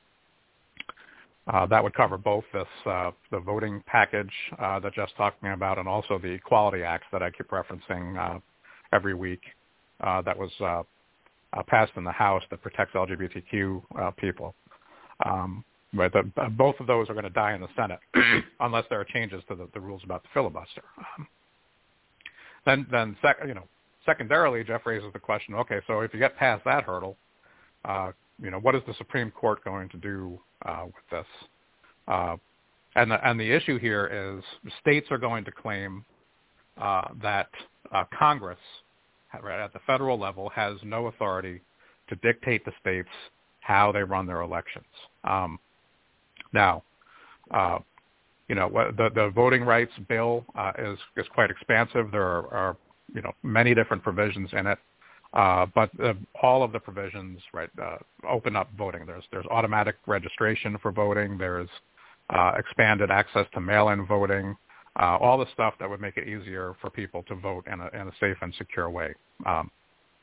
uh, that would cover both this uh, the voting package uh, that Jeff's talking about, and also the Equality Act that I keep referencing uh, every week. Uh, that was uh, Uh, passed in the House that protects L G B T Q uh, people. Um, but the, uh, both of those are going to die in the Senate unless there are changes to the, the rules about the filibuster. Um, then, then sec- you know, secondarily, Jeff raises the question, okay, so if you get past that hurdle, uh, you know, what is the Supreme Court going to do uh, with this? Uh, and, the, and the issue here is states are going to claim uh, that uh, Congress right, at the federal level has no authority to dictate to states how they run their elections. Um, now, uh, you know, the, the voting rights bill uh, is, is quite expansive. There are, are, you know, many different provisions in it, uh, but uh, all of the provisions, right, uh, open up voting. There's there's automatic registration for voting. There's uh, expanded access to mail-in voting. Uh, all the stuff that would make it easier for people to vote in a, in a safe and secure way. Um,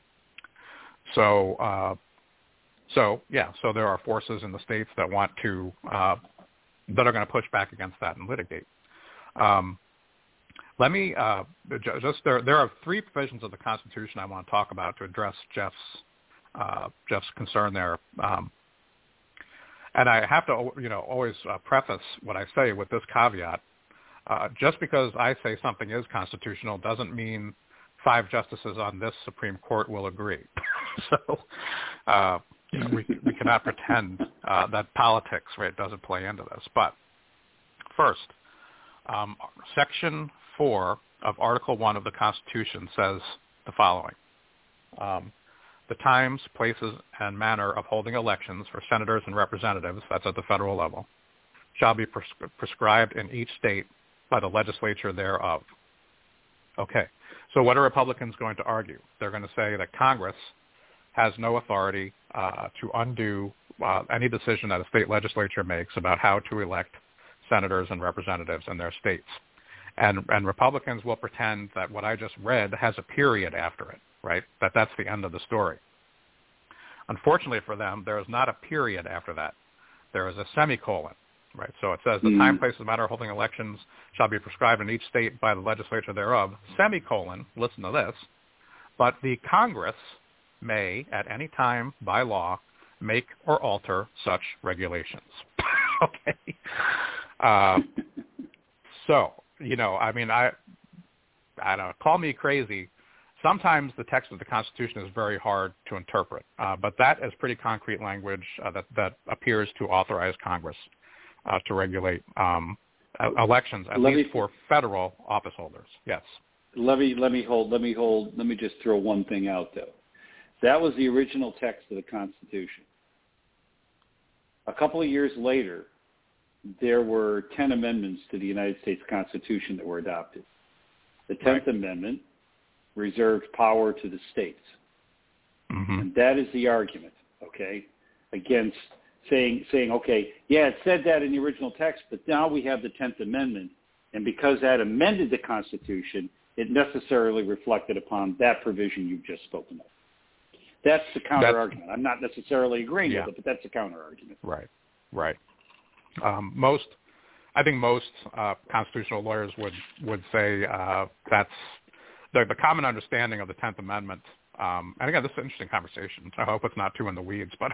so, uh, so yeah, so there are forces in the states that want to, uh, that are going to push back against that and litigate. Um, let me uh, just there. There are three provisions of the Constitution I want to talk about to address Jeff's uh, Jeff's concern there. Um, and I have to, you know, always uh, preface what I say with this caveat. Uh, just because I say something is constitutional doesn't mean five justices on this Supreme Court will agree. so, uh, you know, we we cannot pretend uh, that politics, right, doesn't play into this. But first, um, Section four of Article one of the Constitution says the following: um, the times, places, and manner of holding elections for senators and representatives, that's at the federal level, shall be pres- prescribed in each state by the legislature thereof. Okay, so what are Republicans going to argue? They're going to say that Congress has no authority uh, to undo uh, any decision that a state legislature makes about how to elect senators and representatives in their states. And, and Republicans will pretend that what I just read has a period after it, right? That that's the end of the story. Unfortunately for them, there is not a period after that. There is a semicolon, right? So it says the mm. time, place, and manner of holding elections shall be prescribed in each state by the legislature thereof, semicolon, listen to this, but the Congress may at any time by law make or alter such regulations. Okay. Uh, so, you know, I mean, I, I don't know, call me crazy. Sometimes the text of the Constitution is very hard to interpret, uh, but that is pretty concrete language uh, that, that appears to authorize Congress uh, to regulate um, elections, at let least me, for federal office holders. Yes. Let me let me hold. Let me hold. Let me just throw one thing out, though. That was the original text of the Constitution. A couple of years later, there were ten amendments to the United States Constitution that were adopted. The tenth right. Amendment reserved power to the states. Mm-hmm. And that is the argument, okay, against saying, saying, okay, yeah, it said that in the original text, but now we have the tenth Amendment, and because that amended the Constitution, it necessarily reflected upon that provision you've just spoken of. That's the counter-argument. I'm not necessarily agreeing yeah. with it, but that's the counter-argument. Right, right. Um, most, I think most uh, constitutional lawyers would, would say uh, that's the, the common understanding of the tenth Amendment. Um, and again, this is an interesting conversation. So I hope it's not too in the weeds, but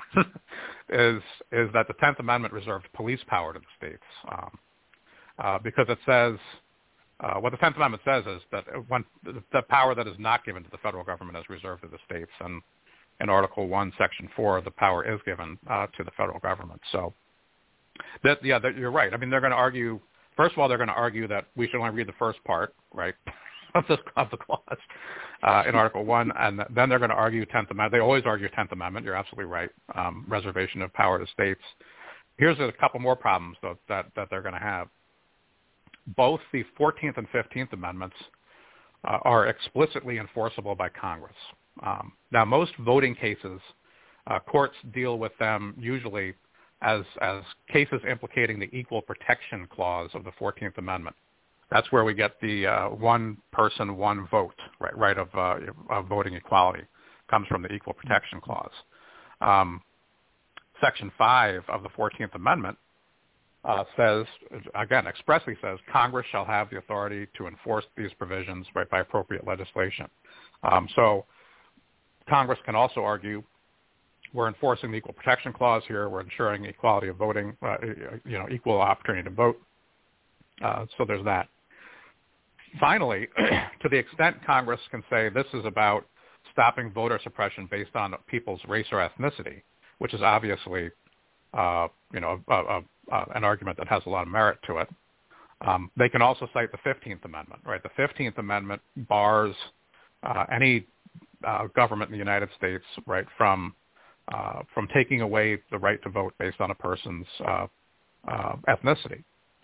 is is that the tenth Amendment reserved police power to the states um, uh, because it says uh, what the tenth Amendment says is that when the, the power that is not given to the federal government is reserved to the states, and in Article One, Section Four, the power is given uh, to the federal government. So that yeah, that, you're right. I mean, they're going to argue. First of all, they're going to argue that we should only read the first part, right? Of the, of the clause uh, in Article One, and then they're going to argue tenth Amendment. They always argue tenth Amendment. You're absolutely right. Um, reservation of power to states. Here's a couple more problems though, that that they're going to have. Both the fourteenth and fifteenth Amendments uh, are explicitly enforceable by Congress. Um, now, most voting cases, uh, courts deal with them usually as as cases implicating the Equal Protection Clause of the fourteenth Amendment. That's where we get the uh, one person, one vote, right, right of, uh, of voting equality, comes from the Equal Protection Clause. Um, Section five of the fourteenth Amendment uh, says, again, expressly says, Congress shall have the authority to enforce these provisions right, by appropriate legislation. Um, so Congress can also argue, we're enforcing the Equal Protection Clause here, we're ensuring equality of voting, uh, you know, equal opportunity to vote. Uh, so there's that. Finally, to the extent Congress can say this is about stopping voter suppression based on people's race or ethnicity, which is obviously, uh, you know, a, a, a, an argument that has a lot of merit to it, um, they can also cite the fifteenth Amendment, right? The fifteenth Amendment bars uh, any uh, government in the United States, right, from uh, from taking away the right to vote based on a person's uh, uh, ethnicity.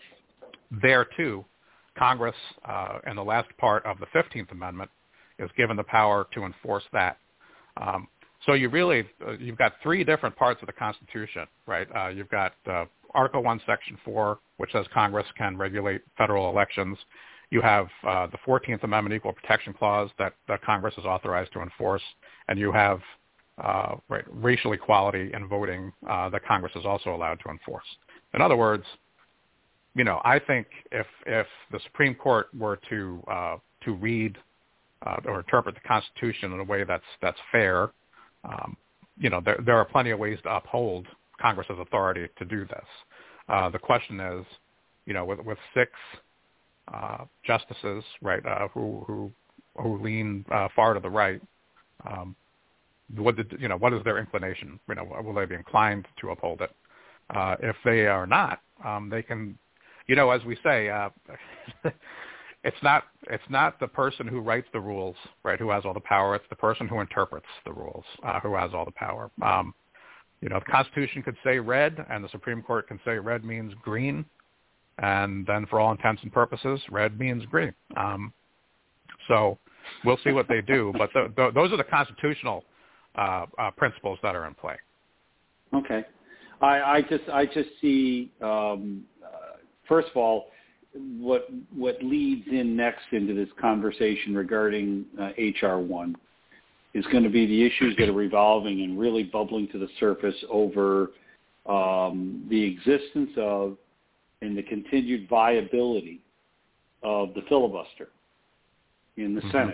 There, too, Congress, uh, in the last part of the fifteenth Amendment, is given the power to enforce that. Um, so you really, uh, you've got three different parts of the Constitution, right? Uh, you've got uh, Article One, Section Four, which says Congress can regulate federal elections. You have uh, the fourteenth Amendment Equal Protection Clause that, that Congress is authorized to enforce, and you have uh, right, racial equality in voting uh, that Congress is also allowed to enforce. In other words, you know, I think if if the Supreme Court were to uh, to read uh, or interpret the Constitution in a way that's that's fair, um, you know, there there are plenty of ways to uphold Congress's authority to do this. Uh, the question is, you know, with with six uh, justices, right, uh, who who who lean uh, far to the right, um, what did, you know, what is their inclination? You know, will they be inclined to uphold it? Uh, if they are not, um, they can. You know, as we say, uh, it's not it's not the person who writes the rules, right, who has all the power. It's the person who interprets the rules uh, who has all the power. Um, you know, the Constitution could say red, and the Supreme Court can say red means green, and then for all intents and purposes, red means green. Um, so we'll see what they do, but the, the, those are the constitutional uh, uh, principles that are in play. Okay, I, I just I just see um, uh, first of all, what what leads in next into this conversation regarding uh, H R one is going to be the issues that are revolving and really bubbling to the surface over um, the existence of and the continued viability of the filibuster in the mm-hmm. Senate.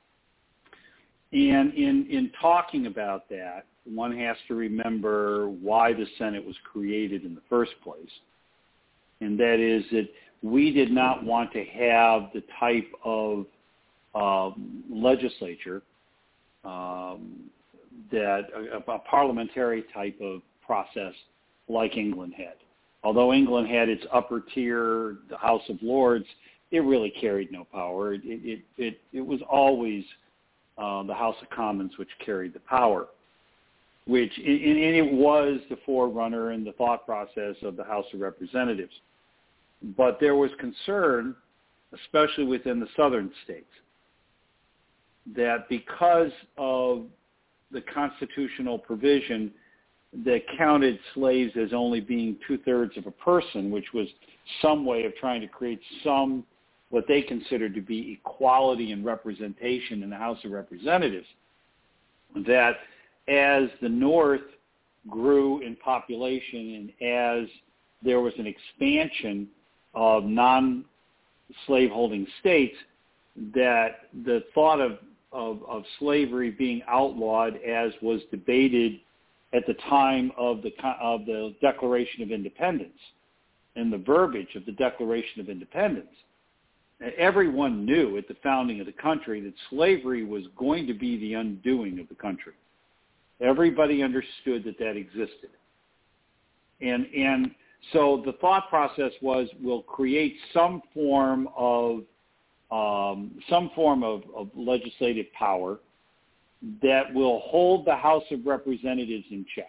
And in, in talking about that, one has to remember why the Senate was created in the first place. And that is that we did not want to have the type of um, legislature um, that a, a parliamentary type of process like England had. Although England had its upper tier, the House of Lords, it really carried no power. It it it, it was always uh, the House of Commons which carried the power, which and, and it was the forerunner and the thought process of the House of Representatives. But there was concern, especially within the southern states, that because of the constitutional provision that counted slaves as only being two-thirds of a person, which was some way of trying to create some, what they considered to be equality and representation in the House of Representatives, that as the North grew in population and as there was an expansion of non-slaveholding states, that the thought of, of, of slavery being outlawed, as was debated at the time of the of the Declaration of Independence and the verbiage of the Declaration of Independence, everyone knew at the founding of the country that slavery was going to be the undoing of the country. Everybody understood that that existed. And and so the thought process was, we'll create some form of um, some form of, of legislative power that will hold the House of Representatives in check.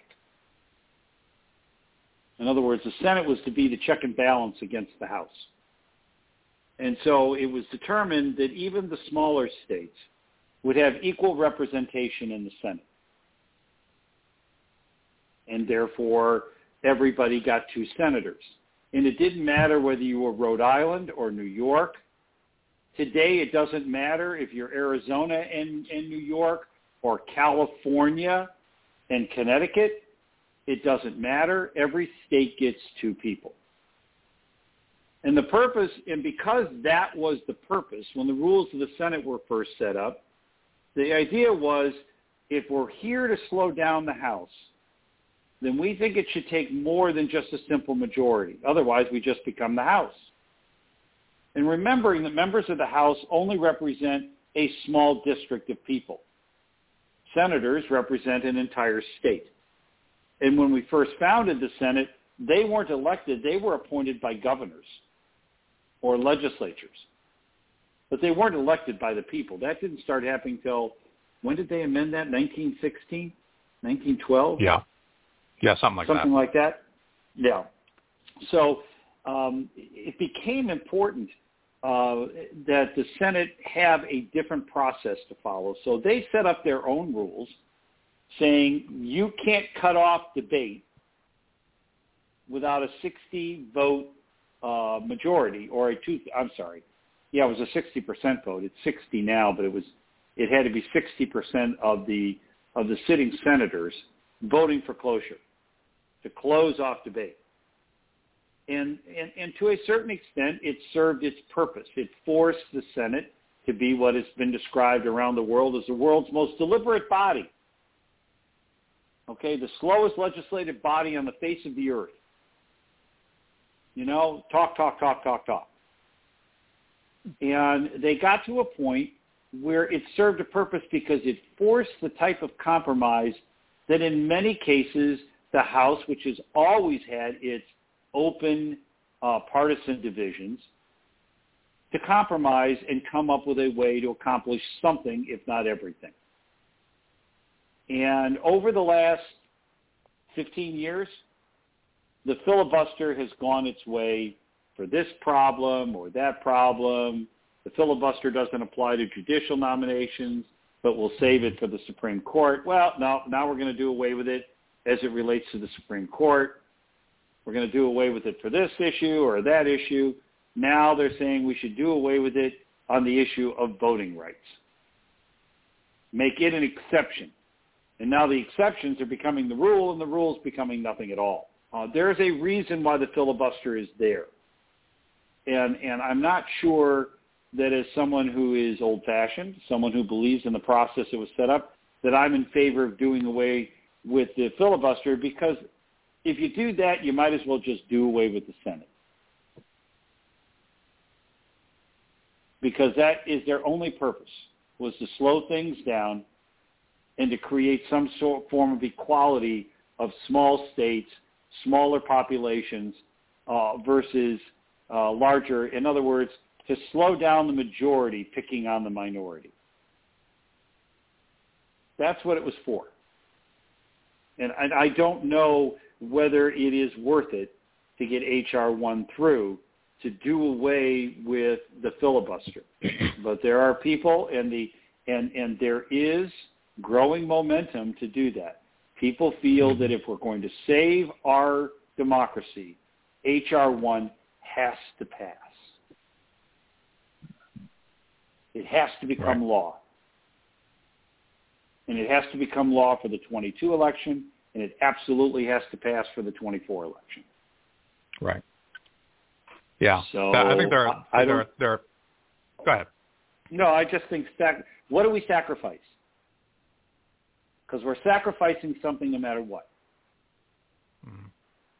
In other words, the Senate was to be the check and balance against the House. And so it was determined that even the smaller states would have equal representation in the Senate. And therefore, everybody got two senators. And it didn't matter whether you were Rhode Island or New York. Today, it doesn't matter if you're Arizona and, and New York, or California and Connecticut. It doesn't matter. Every state gets two people. And the purpose, and because that was the purpose, when the rules of the Senate were first set up, the idea was, if we're here to slow down the House, then we think it should take more than just a simple majority. Otherwise, we just become the House. And remembering that members of the House only represent a small district of people. Senators represent an entire state. And when we first founded the Senate, they weren't elected. They were appointed by governors or legislatures. But they weren't elected by the people. That didn't start happening until, when did they amend that? nineteen sixteen? nineteen twelve? Yeah. Yeah, something like something that. Something like that? Yeah. So um, it became important Uh, that the Senate have a different process to follow. So they set up their own rules saying you can't cut off debate without a sixty-vote uh, majority, or a two, I'm sorry, yeah, it was a sixty percent vote. It's sixty now, but it was it had to be sixty percent of the of the sitting senators voting for closure, to close off debate. And, and, and to a certain extent, it served its purpose. It forced the Senate to be what has been described around the world as the world's most deliberate body. Okay, the slowest legislative body on the face of the earth. You know, talk, talk, talk, talk, talk. And they got to a point where it served a purpose because it forced the type of compromise that in many cases the House, which has always had its open uh, partisan divisions, to compromise and come up with a way to accomplish something, if not everything. And over the last fifteen years, the filibuster has gone its way for this problem or that problem. The filibuster doesn't apply to judicial nominations, but we'll save it for the Supreme Court. Well, no, now we're going to do away with it as it relates to the Supreme Court. We're going to do away with it for this issue or that issue. Now they're saying we should do away with it on the issue of voting rights. Make it an exception. And now the exceptions are becoming the rule, and the rule is becoming nothing at all. Uh, there's a reason why the filibuster is there. And, and I'm not sure that as someone who is old-fashioned, someone who believes in the process that was set up, that I'm in favor of doing away with the filibuster, because if you do that, you might as well just do away with the Senate. Because that is their only purpose, was to slow things down and to create some sort form of equality of small states, smaller populations uh, versus uh, larger. In other words, to slow down the majority picking on the minority. That's what it was for. And I, I don't know whether it is worth it to get H R one through to do away with the filibuster. But there are people, and the and and there is growing momentum to do that. People feel that if we're going to save our democracy, H R one has to pass. It has to become right. law. And it has to become law for the twenty-two election, and it absolutely has to pass for the twenty-four election. Right. Yeah. So I think there are, I there, are, there are, go ahead. No, I just think, sac- what do we sacrifice? Because we're sacrificing something no matter what. Mm.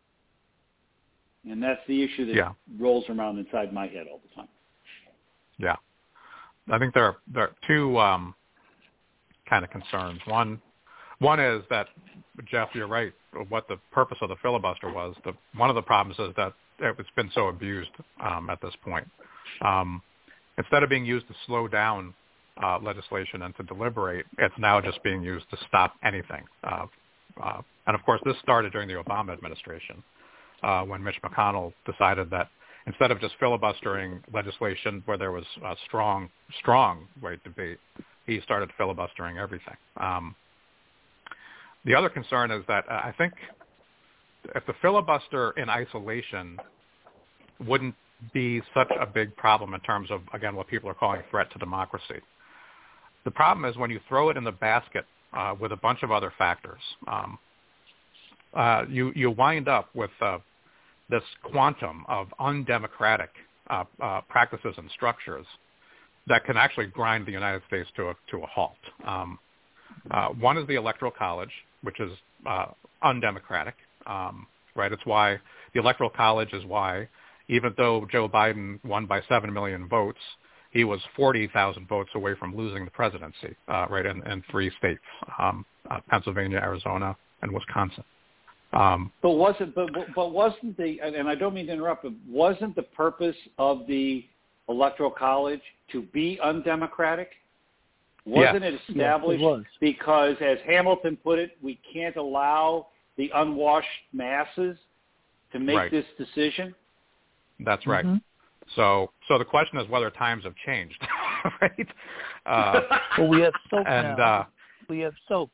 And that's the issue that yeah. rolls around inside my head all the time. Yeah. I think there are, there are two um, kind of concerns. One one is that, Jeff, you're right, what the purpose of the filibuster was. The, one of the problems is that it's been so abused um, at this point. Um, instead of being used to slow down uh, legislation and to deliberate, it's now just being used to stop anything. Uh, uh, and, of course, this started during the Obama administration uh, when Mitch McConnell decided that instead of just filibustering legislation where there was a strong, strong right debate, he started filibustering everything. Um, the other concern is that uh, I think if the filibuster in isolation wouldn't be such a big problem in terms of, again, what people are calling threat to democracy. The problem is when you throw it in the basket uh, with a bunch of other factors, um, uh, you, you wind up with uh, this quantum of undemocratic uh, uh, practices and structures that can actually grind the United States to a, to a halt. Um, uh, one is the Electoral College, which is uh, undemocratic. Um, right? It's why the Electoral College is why, even though Joe Biden won by seven million votes, he was forty thousand votes away from losing the presidency, uh, right, in, in three states, um, uh, Pennsylvania, Arizona, and Wisconsin. Um, but wasn't but but wasn't the and I don't mean to interrupt, but wasn't the purpose of the Electoral College to be undemocratic? Wasn't yes. it established yes, it was. because, as Hamilton put it, we can't allow the unwashed masses to make right. this decision? That's right. Mm-hmm. So, so the question is whether times have changed, right? Uh, well, we have soap and, now. Uh, we have soap.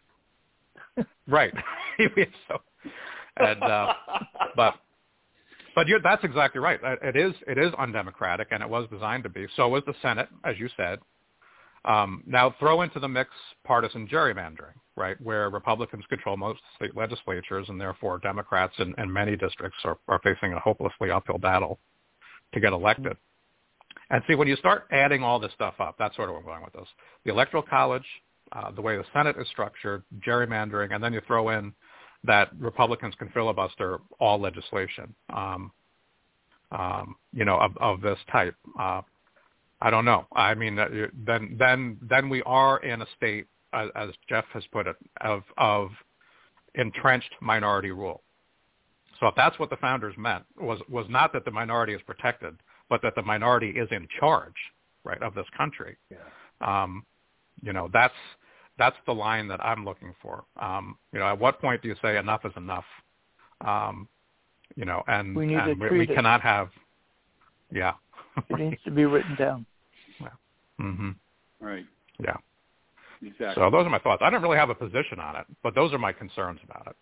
right. we have soap. And, uh, but, but you're, that's exactly right. It is, it is undemocratic, and it was designed to be. So was the Senate, as you said. Um, now throw into the mix partisan gerrymandering, right, where Republicans control most state legislatures, and therefore Democrats in, in many districts are, are facing a hopelessly uphill battle to get elected. And see, when you start adding all this stuff up, that's sort of where I'm going with this. The Electoral College, uh, the way the Senate is structured, gerrymandering, and then you throw in that Republicans can filibuster all legislation, um, um, you know, of, of this type. Uh, I don't know. I mean, then then then we are in a state, as, as Jeff has put it, of of entrenched minority rule. So if that's what the founders meant, was was not that the minority is protected, but that the minority is in charge, right, of this country. Yeah. Um, you know, that's that's the line that I'm looking for. Um, you know, at what point do you say enough is enough? Um, you know, and we, need and to we, we treat cannot have, yeah. It needs to be written down. Yeah. Mm-hmm. Right. Yeah. Exactly. So those are my thoughts. I don't really have a position on it, but those are my concerns about it.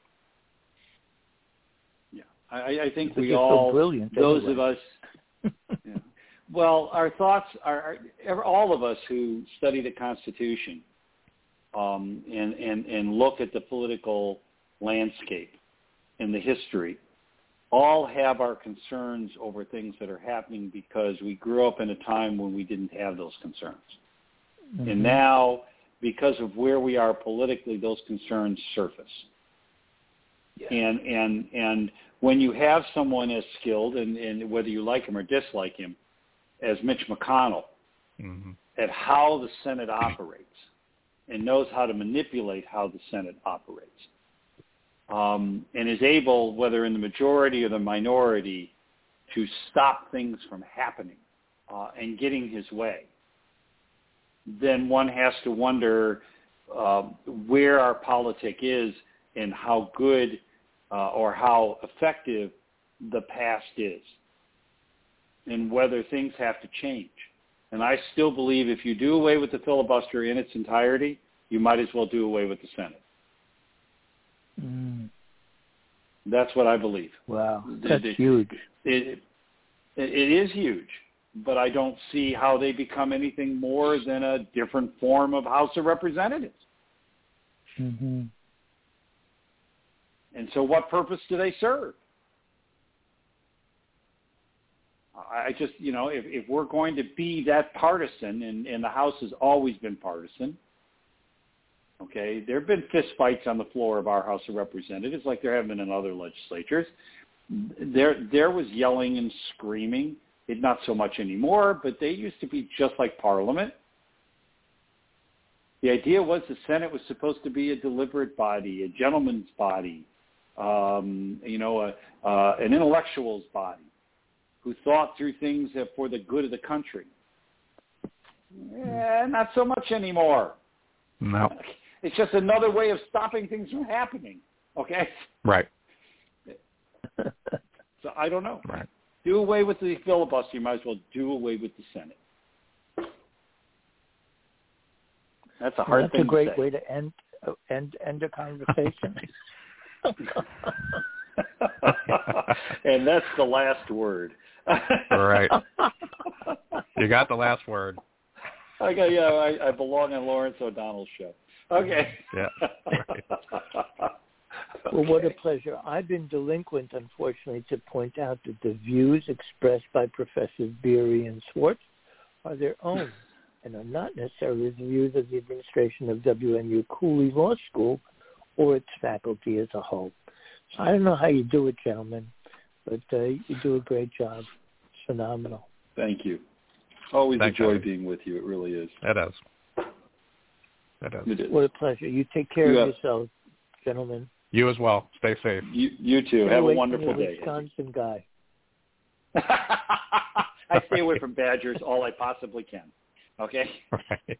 Yeah, I, I think but we you're all, so brilliant, those anyway. of us, yeah. Well, our thoughts are, are all of us who study the Constitution um, and, and, and look at the political landscape and the history, all have our concerns over things that are happening because we grew up in a time when we didn't have those concerns. Mm-hmm. And now, because of where we are politically, those concerns surface. Yeah. And and and when you have someone as skilled, and, and whether you like him or dislike him, as Mitch McConnell, mm-hmm. at how the Senate operates and knows how to manipulate how the Senate operates, um, and is able, whether in the majority or the minority, to stop things from happening uh, and getting his way, then one has to wonder uh, where our politic is and how good uh, or how effective the past is, and whether things have to change. And I still believe if you do away with the filibuster in its entirety, you might as well do away with the Senate. Mm. That's what I believe. Wow, that's it, huge. It, it, it is huge, but I don't see how they become anything more than a different form of House of Representatives. Mm-hmm. And so what purpose do they serve? I just, you know, if, if we're going to be that partisan, and, and the House has always been partisan, okay, there have been fistfights on the floor of our House of Representatives like there have been in other legislatures. There, there was yelling and screaming. It, not so much anymore, but they used to be just like Parliament. The idea was the Senate was supposed to be a deliberate body, a gentleman's body, um, you know, a, uh, an intellectual's body who thought through things for the good of the country. Eh, not so much anymore. No. It's just another way of stopping things from happening, okay? Right. So I don't know. Right. Do away with the filibuster. You might as well do away with the Senate. That's a hard well, that's thing a great to say. way to end uh, end end a conversation. And that's the last word. Right. You got the last word. Okay, yeah, I, I belong on Lawrence O'Donnell's show. Okay. Yeah. Right. Well, what a pleasure. I've been delinquent, unfortunately, to point out that the views expressed by Professors Beery and Schwartz are their own and are not necessarily the views of the administration of W M U Cooley Law School or its faculty as a whole. So I don't know how you do it, gentlemen, but uh, you do a great job. It's phenomenal. Thank you. Always Thanks, a joy Eddie. being with you. It really is. It is. It is. It is. What a pleasure. You take care you of have, yourselves, gentlemen. You as well. Stay safe. You, you too. Stay have a away wonderful from the day. Wisconsin guy. I stay away from Badgers all I possibly can. Okay? Right.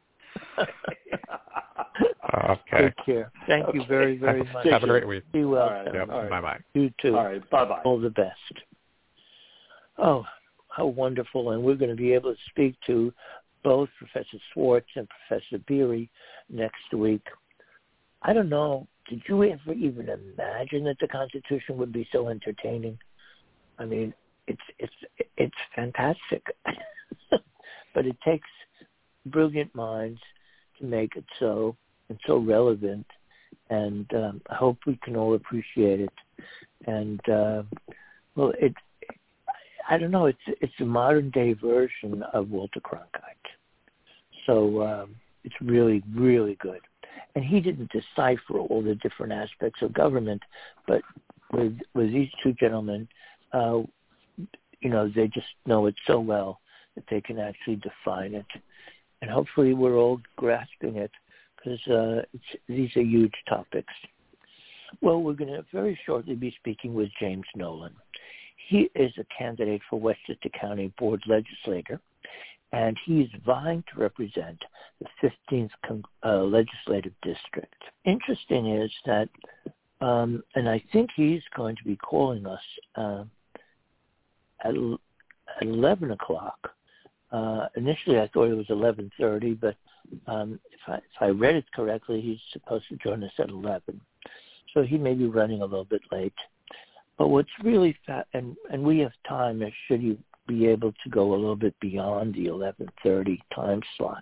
Okay. Okay. Take care. Thank Okay. you very, very have, much. Have a great week. Be well. All right. Yep. All right. Bye-bye. You too. All right. Bye-bye. All the best. Oh, how wonderful. And we're going to be able to speak to both Professor Schwartz and Professor Beery next week. I don't know. Did you ever even imagine that the Constitution would be so entertaining? I mean, it's it's it's fantastic. But it takes brilliant minds to make it so and so relevant. And um, I hope we can all appreciate it. And, uh, well, it, I don't know, it's it's a modern-day version of Walter Cronkite. So um, it's really, really good. And he didn't decipher all the different aspects of government, but with with these two gentlemen, uh, you know, they just know it so well that they can actually define it. And hopefully we're all grasping it because uh, it's, these are huge topics. Well, we're going to very shortly be speaking with James Nolan. he is a candidate for Westchester County Board legislator, and he's vying to represent the fifteenth uh, legislative district. Interesting is that, um, and I think he's going to be calling us uh, at, at eleven o'clock. Uh, initially, I thought it was eleven thirty, but um, if, I, if I read it correctly, he's supposed to join us at eleven. So he may be running a little bit late. But what's really fa- and and we have time, should you be able to go a little bit beyond the eleven thirty time slot.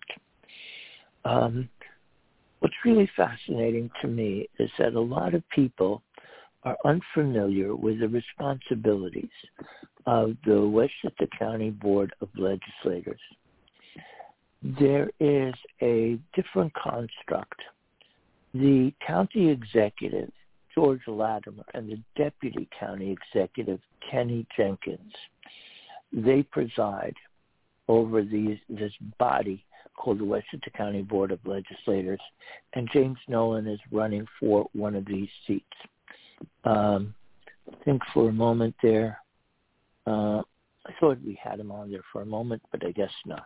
Um, what's really fascinating to me is that a lot of people are unfamiliar with the responsibilities of the Westchester County Board of Legislators. There is a different construct. The county executive, George Latimer, and the deputy county executive, Kenny Jenkins, they preside over these, this body called the Westchester County Board of Legislators, and James Nolan is running for one of these seats. Um, I think for a moment there, uh, I thought we had him on there for a moment, but I guess not.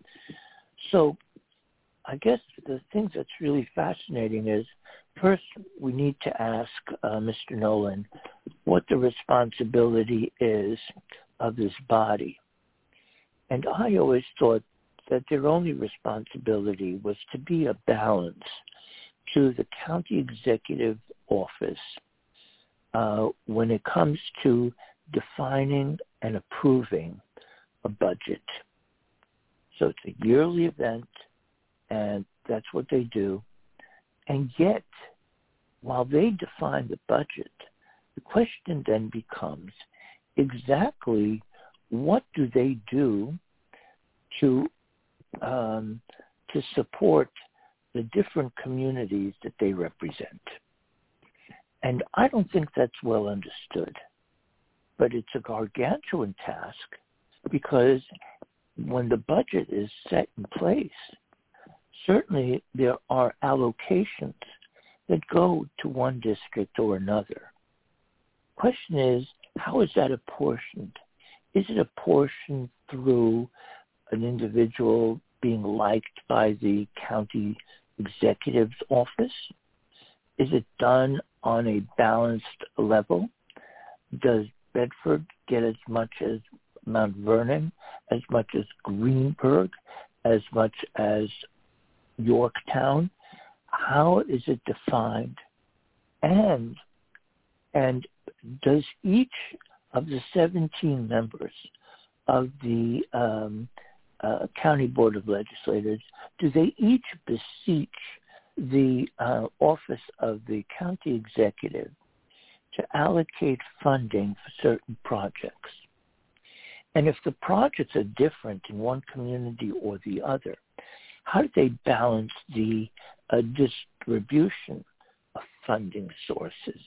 So I guess the thing that's really fascinating is, first, we need to ask uh, Mister Nolan what the responsibility is of this body. And I always thought that their only responsibility was to be a balance to the county executive office uh, when it comes to defining and approving a budget. So it's a yearly event, and that's what they do. And yet, while they define the budget, the question then becomes exactly what do they do to um, to support the different communities that they represent. And I don't think that's well understood. But it's a gargantuan task because when the budget is set in place, certainly there are allocations that go to one district or another. Question is, how is that apportioned? Is it apportioned through an individual being liked by the county executive's office? Is it done on a balanced level? Does Bedford get as much as Mount Vernon, as much as Greenburgh, as much as Yorktown? How is it defined? And and does each of the seventeen members of the um, uh, County Board of Legislators, do they each beseech the uh, office of the county executive to allocate funding for certain projects? And if the projects are different in one community or the other, how do they balance the uh, distribution of funding sources?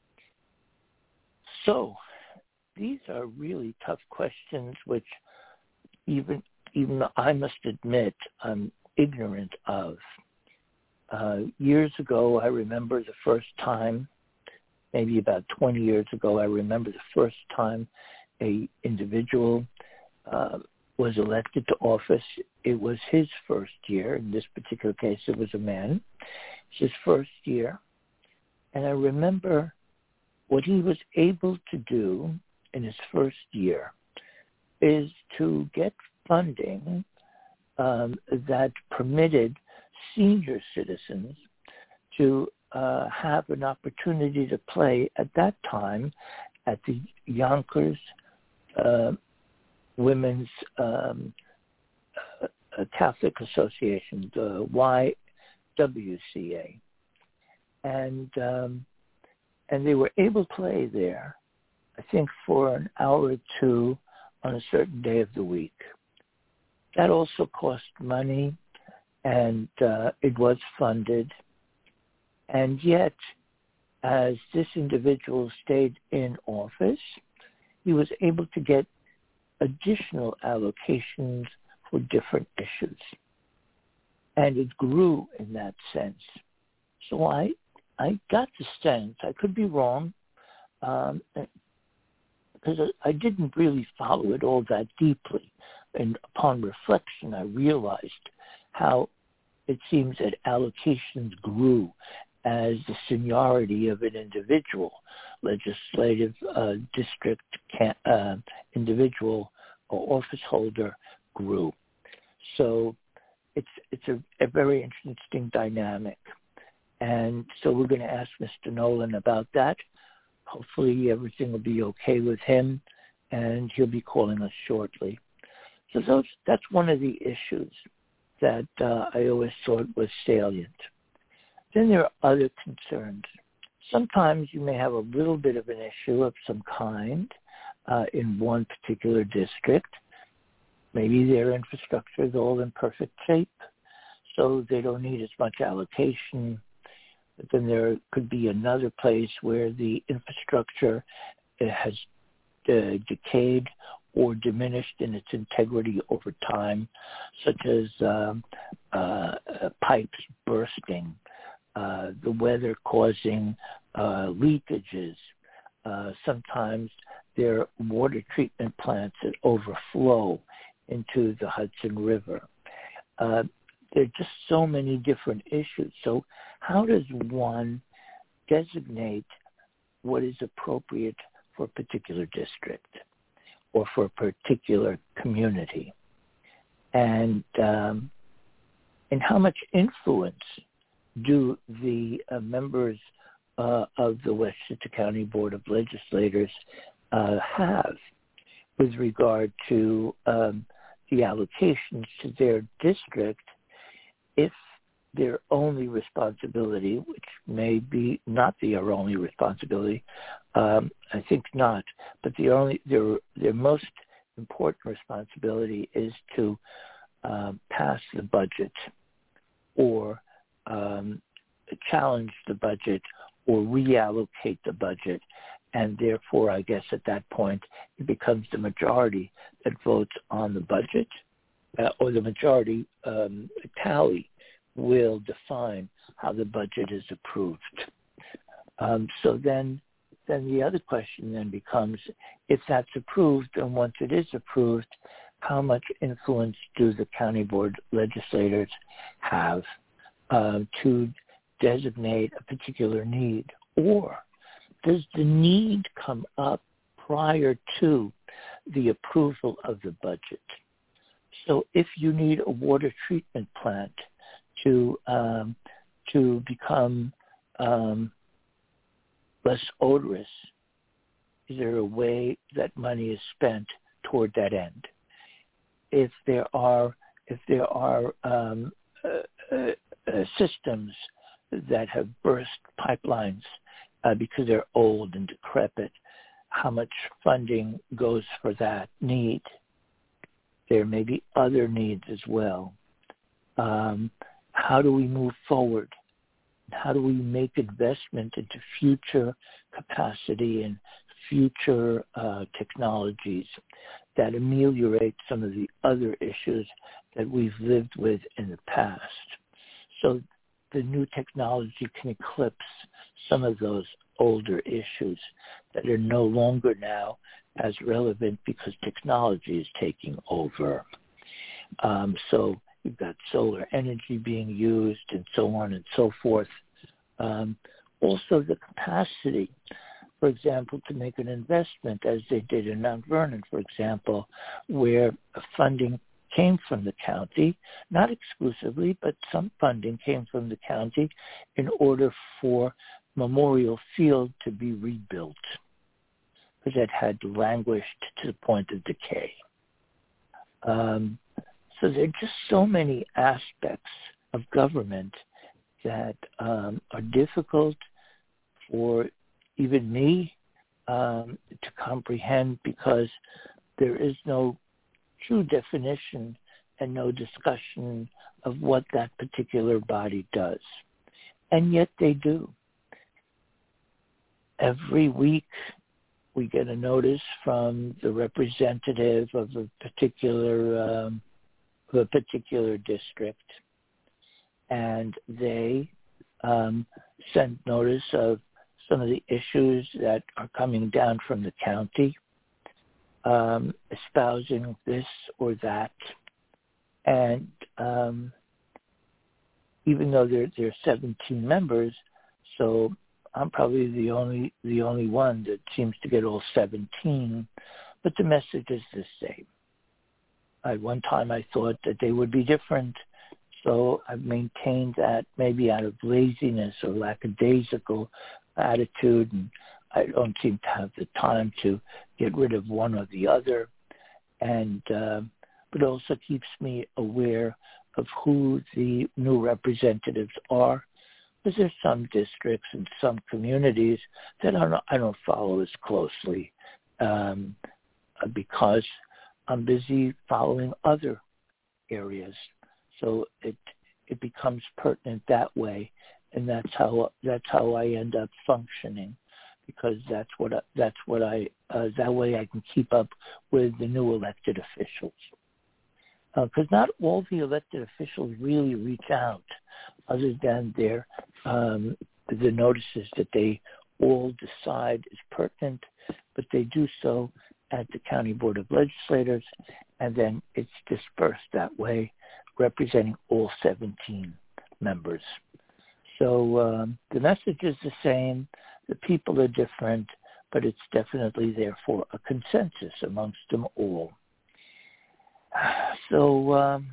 So these are really tough questions, which even even I must admit I'm ignorant of. Uh, years ago, I remember the first time, maybe about twenty years ago, I remember the first time a individual uh, was elected to office. It was his first year. In this particular case, it was a man. It's his first year. And I remember what he was able to do in his first year is to get funding um, that permitted senior citizens to uh, have an opportunity to play at that time at the Yonkers uh, Women's um, uh, Catholic Association, the Y W C A. And um, and they were able to play there, I think, for an hour or two on a certain day of the week. That also cost money, and uh, it was funded. And yet, as this individual stayed in office, he was able to get additional allocations for different issues. And it grew in that sense. So I I got the sense, I could be wrong, um, because I didn't really follow it all that deeply. And upon reflection, I realized how it seems that allocations grew as the seniority of an individual, legislative uh, district can, uh, individual or office holder grew. So it's it's a, a very interesting dynamic. And so we're going to ask Mister Nolan about that. Hopefully everything will be okay with him, and he'll be calling us shortly. So those, that's one of the issues that uh, I always thought was salient. Then there are other concerns. Sometimes you may have a little bit of an issue of some kind uh, in one particular district. Maybe their infrastructure is all in perfect shape, so they don't need as much allocation. But then there could be another place where the infrastructure has uh, decayed or diminished in its integrity over time, such as um, uh, pipes bursting, uh, the weather causing uh, leakages. Uh, sometimes there are water treatment plants that overflow into the Hudson River. Uh, there are just so many different issues. So how does one designate what is appropriate for a particular district or for a particular community? And um, and how much influence do the uh, members uh, of the Westchester County Board of Legislators uh, have with regard to um, the allocations to their district, if their only responsibility, which may be not their only responsibility, um, I think not, but the only their their most important responsibility is to um, pass the budget or um, challenge the budget or reallocate the budget. And therefore, I guess at that point, it becomes the majority that votes on the budget, uh, or the majority um, tally will define how the budget is approved. Um, so then, then the other question then becomes, if that's approved, and once it is approved, how much influence do the county board legislators have uh, to designate a particular need? Or does the need come up prior to the approval of the budget? So if you need a water treatment plant to um, to become um, less odorous, is there a way that money is spent toward that end? If there are if there are um, uh, uh, uh, systems that have burst pipelines uh, because they're old and decrepit, how much funding goes for that need? There may be other needs as well. Um, how do we move forward? How do we make investment into future capacity and future uh, technologies that ameliorate some of the other issues that we've lived with in the past? So the new technology can eclipse some of those older issues that are no longer now as relevant because technology is taking over. Um, so you've got solar energy being used and so on and so forth. Um, also the capacity, for example, to make an investment as they did in Mount Vernon, for example, where funding came from the county, not exclusively, but some funding came from the county in order for Memorial Field to be rebuilt, because it had languished to the point of decay. Um, so there are just so many aspects of government that um, are difficult for even me um, to comprehend, because there is no true definition and no discussion of what that particular body does. And yet they do. Every week we get a notice from the representative of a particular um, of a particular district, and they um, send notice of some of the issues that are coming down from the county. um, espousing this or that. And um, even though there, there are seventeen members, so I'm probably the only the only one that seems to get all seventeen, but the message is the same. At one time I thought that they would be different, so I've maintained that maybe out of laziness or lackadaisical attitude, and I don't seem to have the time to get rid of one or the other, and uh, but also keeps me aware of who the new representatives are, because there's some districts and some communities that I don't, I don't follow as closely um, because I'm busy following other areas. So it it becomes pertinent that way, and that's how that's how I end up functioning, because that's what I, that's what I uh, that way I can keep up with the new elected officials. Because uh, not all the elected officials really reach out, other than their um, the notices that they all decide is pertinent, but they do so at the County Board of Legislators, and then it's dispersed that way, representing all seventeen members. So um, the message is the same, the people are different, but it's definitely therefore a consensus amongst them all. So, um,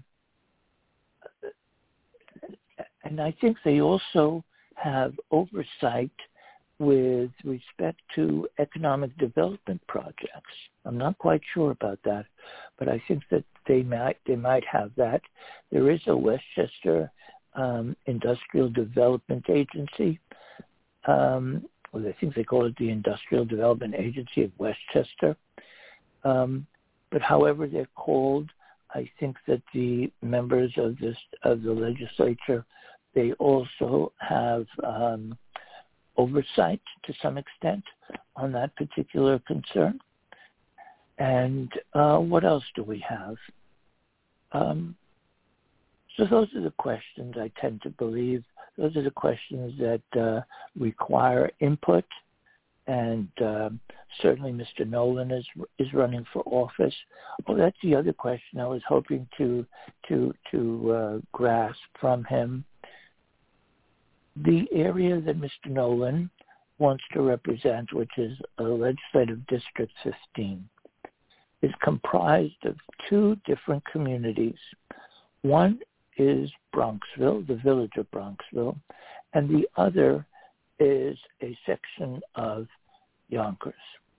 and I think they also have oversight with respect to economic development projects. I'm not quite sure about that, but I think that they might they might have that. There is a Westchester um, Industrial Development Agency. Um, well, I think they call it the Industrial Development Agency of Westchester. Um, but however they're called, I think that the members of this of the legislature, they also have um, oversight to some extent on that particular concern. And uh, what else do we have? Um, so those are the questions I tend to believe. Those are the questions that uh, require input. And um, certainly Mister Nolan is is running for office. Oh, that's the other question I was hoping to to to uh, grasp from him. The area that Mister Nolan wants to represent, which is a legislative district fifteen, is comprised of two different communities. One is Bronxville, the village of Bronxville, and the other is a section of Yonkers.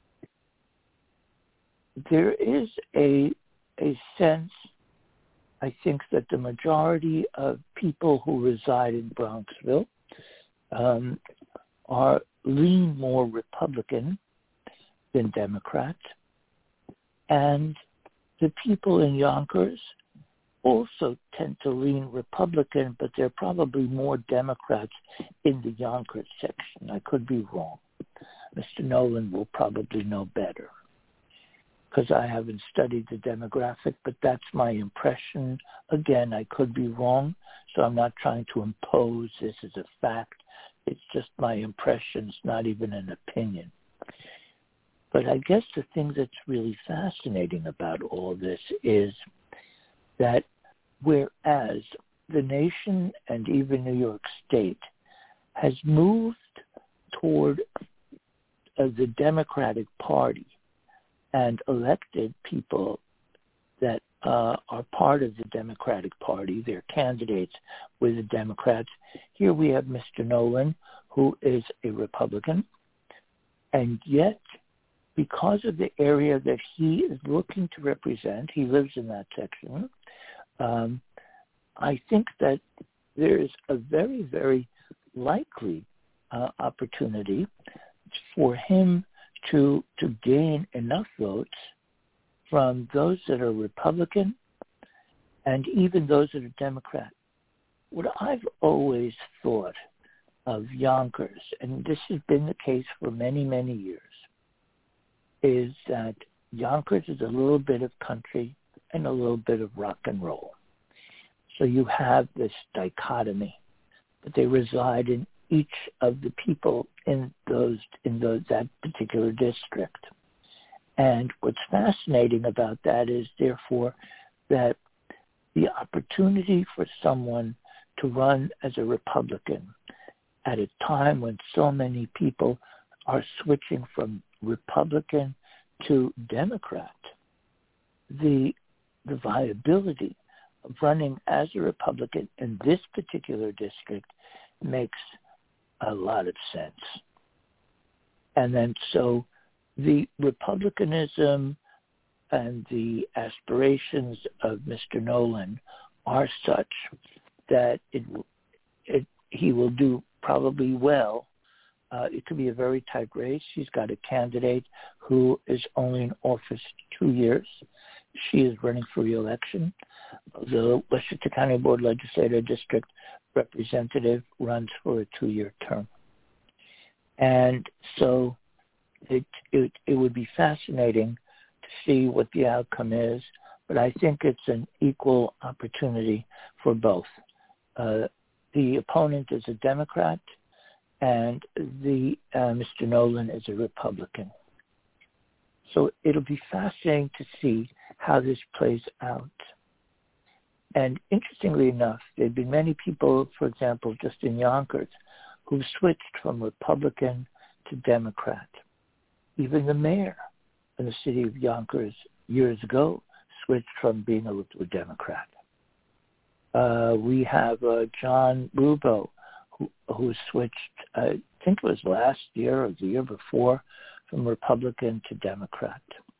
There is a a sense, I think, that the majority of people who reside in Bronxville um, are lean more Republican than Democrat, and the people in Yonkers also tend to lean Republican, but they're probably more Democrats in the Yonkers section. I could be wrong. Mister Nolan will probably know better, because I haven't studied the demographic, but that's my impression. Again, I could be wrong, so I'm not trying to impose this as a fact. It's just my impression. It's not even an opinion. But I guess the thing that's really fascinating about all this is that whereas the nation and even New York State has moved toward uh, the Democratic Party and elected people that uh, are part of the Democratic Party, their candidates with the Democrats. Here we have Mister Nolan, who is a Republican, and yet because of the area that he is looking to represent, he lives in that section, um, I think that there is a very, very likely uh, opportunity for him to to gain enough votes from those that are Republican and even those that are Democrat. What I've always thought of Yonkers, and this has been the case for many, many years, is that Yonkers is a little bit of country and a little bit of rock and roll. So you have this dichotomy, but they reside in each of the people in those in those that particular district. And what's fascinating about that is, therefore, that the opportunity for someone to run as a Republican at a time when so many people are switching from Republican to Democrat, the the viability of running as a Republican in this particular district makes a lot of sense. And then so the Republicanism and the aspirations of Mister Nolan are such that it, it he will do probably well. Uh, it could be a very tight race. He's got a candidate who is only in office two years. She is running for re-election. The Westchester County Board Legislative District representative runs for a two-year term. And so it, it it would be fascinating to see what the outcome is, but I think it's an equal opportunity for both. Uh, the opponent is a Democrat, and the uh, Mister Nolan is a Republican. So it'll be fascinating to see how this plays out. And interestingly enough, there have been many people, for example, just in Yonkers, who've switched from Republican to Democrat. Even the mayor in the city of Yonkers years ago switched from being a, a Democrat. Uh, we have uh, John Rubo, who, who switched, I think it was last year or the year before, from Republican to Democrat.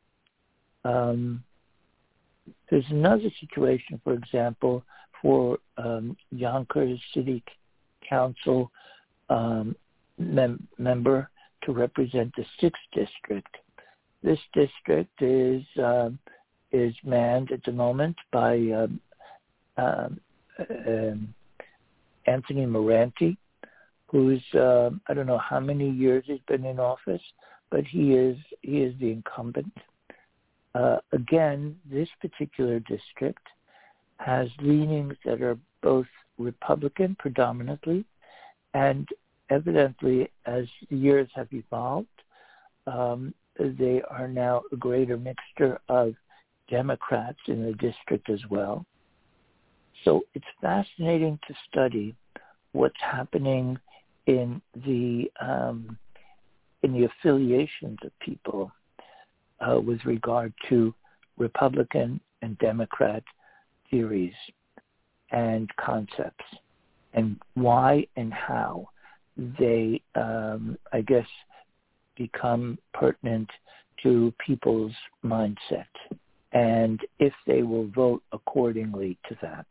Um, there's another situation, for example, for um, Yonkers City Council um, mem- member to represent the sixth District. This district is uh, is manned at the moment by um, um, um, Anthony Moranti, who's uh, I don't know how many years he's been in office, but he is he is the incumbent. Uh, again, this particular district has leanings that are both Republican predominantly, and evidently, as the years have evolved, um, they are now a greater mixture of Democrats in the district as well. So it's fascinating to study what's happening in the um, in the affiliations of people uh, with regard to Republican and Democrat theories and concepts, and why and how they, um, I guess, become pertinent to people's mindset, and if they will vote accordingly to that,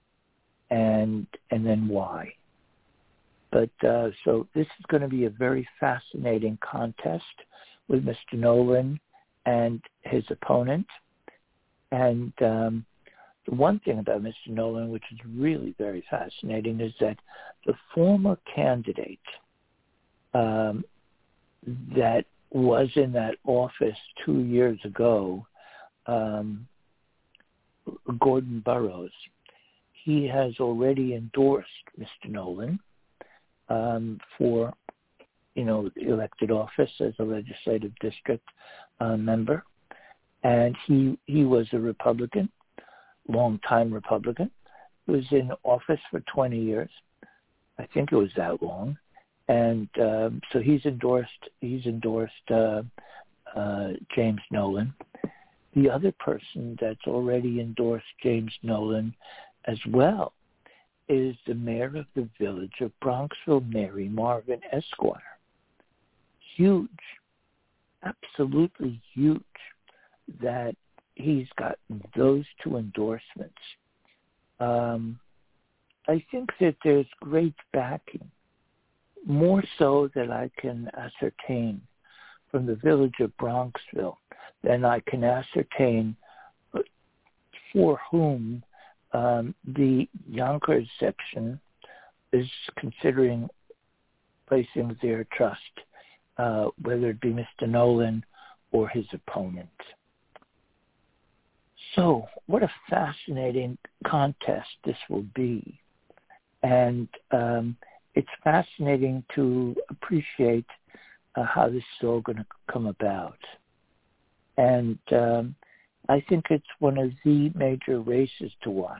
and and then why. But uh, so this is going to be a very fascinating contest with Mister Nolan and his opponent. And um, the one thing about Mister Nolan, which is really very fascinating, is that the former candidate um, that was in that office two years ago, um, Gordon Burroughs, he has already endorsed Mister Nolan um, for, you know, elected office as a legislative district uh, member. And he he was a Republican, longtime Republican, was in office for twenty years. I think it was that long. And um, so he's endorsed he's endorsed uh, uh, James Nolan. The other person that's already endorsed James Nolan as well is the mayor of the village of Bronxville, Mary Marvin Esquire. Huge, absolutely huge that he's gotten those two endorsements. Um, I think that there's great backing, more so than I can ascertain from the village of Bronxville than I can ascertain for whom um, the Yonkers section is considering placing their trust, uh, whether it be Mister Nolan or his opponent. So what a fascinating contest this will be. And um, it's fascinating to appreciate uh, how this is all going to come about. And um, I think it's one of the major races to watch.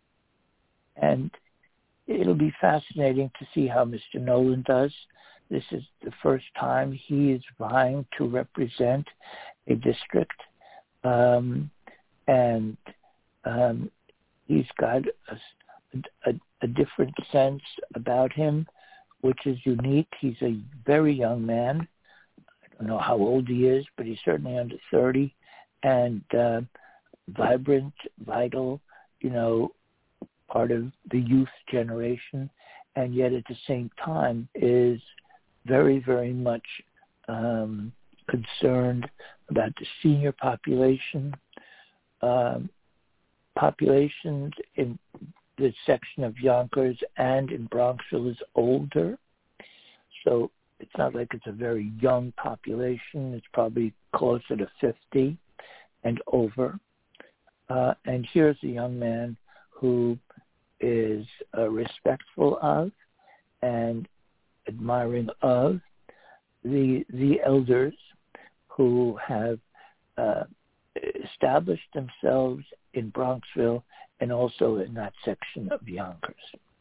And it'll be fascinating to see how Mister Nolan does. This is the first time he is vying to represent a district. Um, and um, he's got a, a, a different sense about him, which is unique. He's a very young man. I don't know how old he is, but he's certainly under thirty, and uh, vibrant, vital, you know, part of the youth generation, and yet at the same time is very, very much um, concerned about the senior population. Um, populations in the section of Yonkers and in Bronxville is older, so it's not like it's a very young population. It's probably closer to fifty and over. Uh, and here's a young man who is uh, respectful of and admiring of the the elders who have uh, established themselves in Bronxville and also in that section of Yonkers.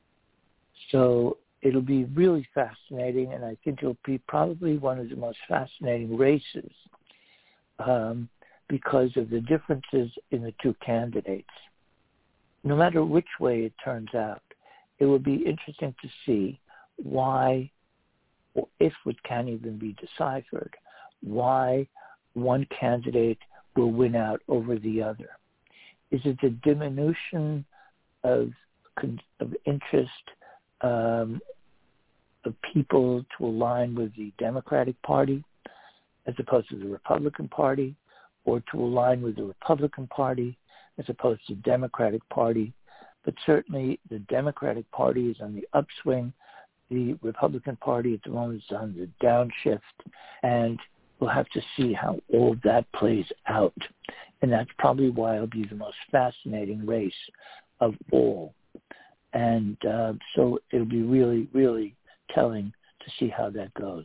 So it'll be really fascinating, and I think it'll be probably one of the most fascinating races um, because of the differences in the two candidates. No matter which way it turns out, it will be interesting to see why, or if it can even be deciphered, why one candidate will win out over the other. Is it the diminution of, of interest um, of people to align with the Democratic Party as opposed to the Republican Party, or to align with the Republican Party as opposed to the Democratic Party? But certainly the Democratic Party is on the upswing. The Republican Party at the moment is on the downshift, and we'll have to see how all that plays out. And that's probably why it'll be the most fascinating race of all. And uh, so it'll be really, really telling to see how that goes.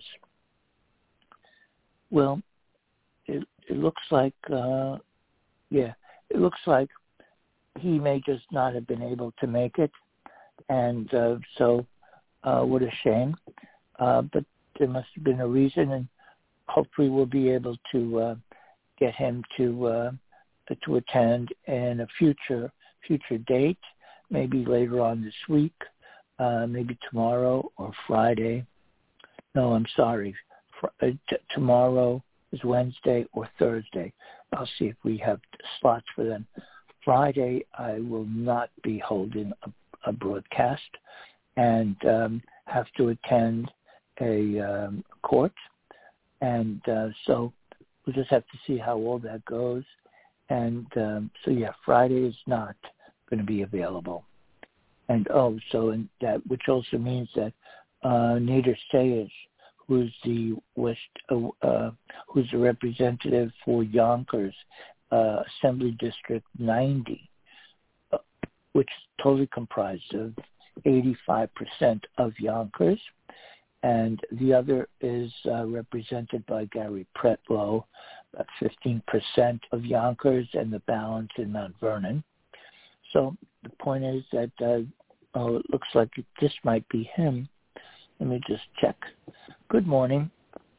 Well, it, it looks like, uh, yeah, it looks like he may just not have been able to make it. And uh, so uh, what a shame. Uh, but there must have been a reason, and hopefully we'll be able to uh, get him to uh, to attend in a future future date, maybe later on this week, uh, maybe tomorrow or Friday. No, I'm sorry. Fr- uh, t- tomorrow is Wednesday or Thursday. I'll see if we have slots for them. Friday, I will not be holding a, a broadcast and um, have to attend a um, court. And uh, so we'll just have to see how all that goes. And um, so, yeah, Friday is not going to be available. And, oh, so in that, which also means that uh, Nader Sayers, who's the West, uh, uh, who's the representative for Yonkers, uh, Assembly District ninety, uh, which is totally comprised of eighty-five percent of Yonkers, and the other is uh, represented by Gary Pretlow, about fifteen percent of Yonkers, and the balance in Mount Vernon. So the point is that, uh, oh, it looks like it, this might be him. Let me just check. Good morning.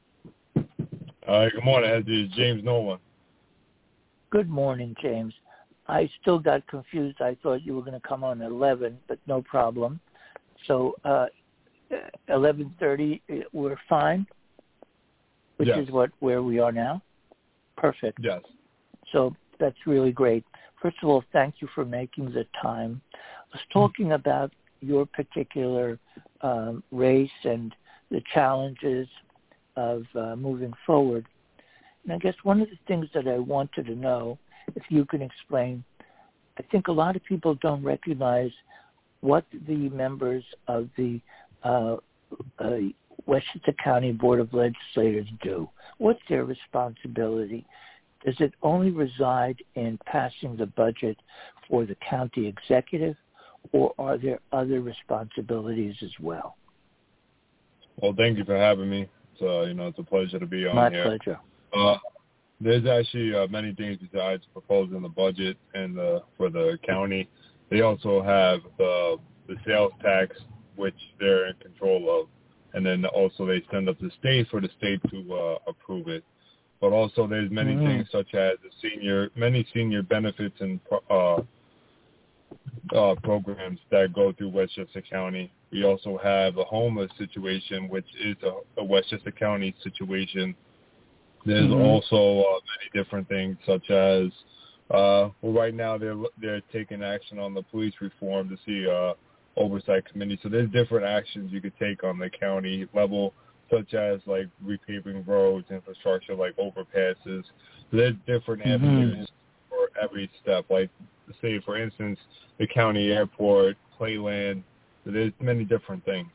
Uh, good morning, Anthony. It's James Nolan. Good morning, James. I still got confused. I thought you were going to come on at eleven, but no problem. So uh, eleven thirty, we're fine, which yes. is what where we are now. Perfect. Yes. So that's really great. First of all, thank you for making the time. I was talking about your particular um, race and the challenges of uh, moving forward. And I guess one of the things that I wanted to know, if you can explain, I think a lot of people don't recognize what the members of the uh, uh, Westchester County Board of Legislators do. What's their responsibility? Does it only reside in passing the budget for the county executive, or are there other responsibilities as well? Well, thank you for having me. It's, uh, you know, it's a pleasure to be on My here. pleasure. Uh, there's actually uh, many things besides proposed in the budget and uh, for the county. They also have the the sales tax, which they're in control of, and then also they send up to the state for the state to uh, approve it. But also there's many mm-hmm. things such as the senior, many senior benefits and uh, uh, programs that go through Westchester County. We also have a homeless situation, which is a, a Westchester County situation. There's mm-hmm. also uh, many different things such as, uh, well, right now they're they're taking action on the police reform to see uh, oversight committee. So there's different actions you could take on the county level, such as like repaving roads, infrastructure like overpasses. So there's different mm-hmm. avenues for every step. Like, say, for instance, the county airport, playland. So there's many different things.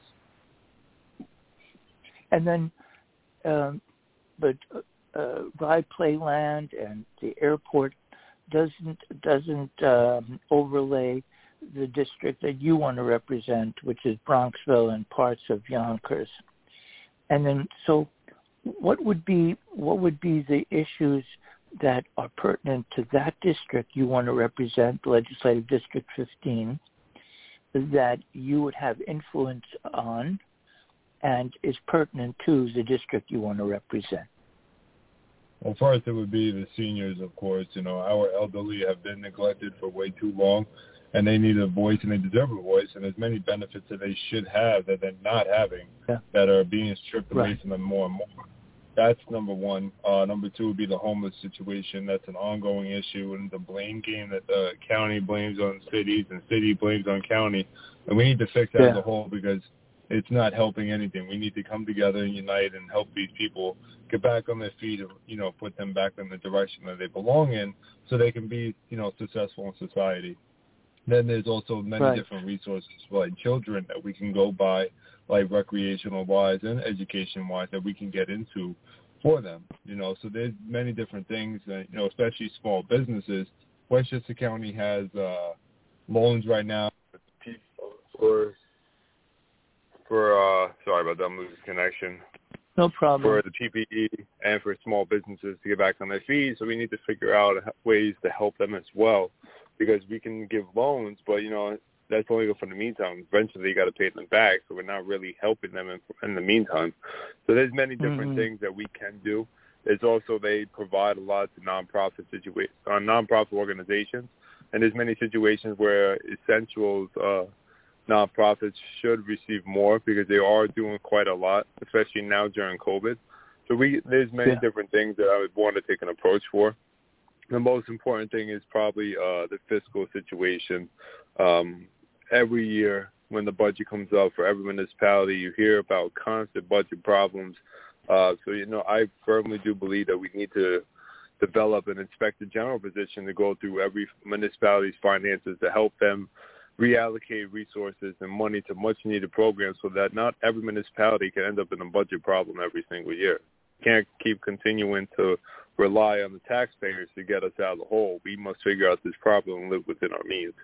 And then, um, but uh, Rye Playland and the airport doesn't doesn't um, overlay the district that you want to represent, which is Bronxville and parts of Yonkers. And then, so what would be what would be the issues that are pertinent to that district you want to represent, Legislative District fifteen, that you would have influence on and is pertinent to the district you want to represent? Well, first, it would be the seniors, of course. You know, our elderly have been neglected for way too long, and they need a voice, and they deserve a voice, and there's many benefits that they should have that they're not having yeah. that are being stripped away right. from them more and more. That's number one. Uh, number two would be the homeless situation. That's an ongoing issue, and the blame game that the county blames on cities and city blames on county. And we need to fix that yeah. as a whole because it's not helping anything. We need to come together and unite and help these people get back on their feet and, you know, put them back in the direction that they belong in so they can be, you know, successful in society. Then there's also many right. different resources for like children that we can go by, like recreational-wise and education-wise that we can get into for them, you know. So there's many different things that, you know, especially small businesses. Westchester County has uh, loans right now for, for uh, sorry about that, I'm losing connection. No problem. For the P P E and for small businesses to get back on their feet. So we need to figure out ways to help them as well. Because we can give loans, but, you know, that's only good for the meantime. Eventually, you got to pay them back, so we're not really helping them in, in the meantime. So there's many different mm-hmm. things that we can do. There's also they provide a lot to nonprofit situa- uh, nonprofit organizations, and there's many situations where essentials uh, nonprofits should receive more because they are doing quite a lot, especially now during COVID. So we there's many yeah. different things that I would want to take an approach for. The most important thing is probably uh, the fiscal situation. Um, every year when the budget comes up for every municipality, you hear about constant budget problems. Uh, so, you know, I firmly do believe that we need to develop an inspector general position to go through every municipality's finances to help them reallocate resources and money to much-needed programs so that not every municipality can end up in a budget problem every single year. Can't keep continuing to rely on the taxpayers to get us out of the hole. We must figure out this problem and live within our means.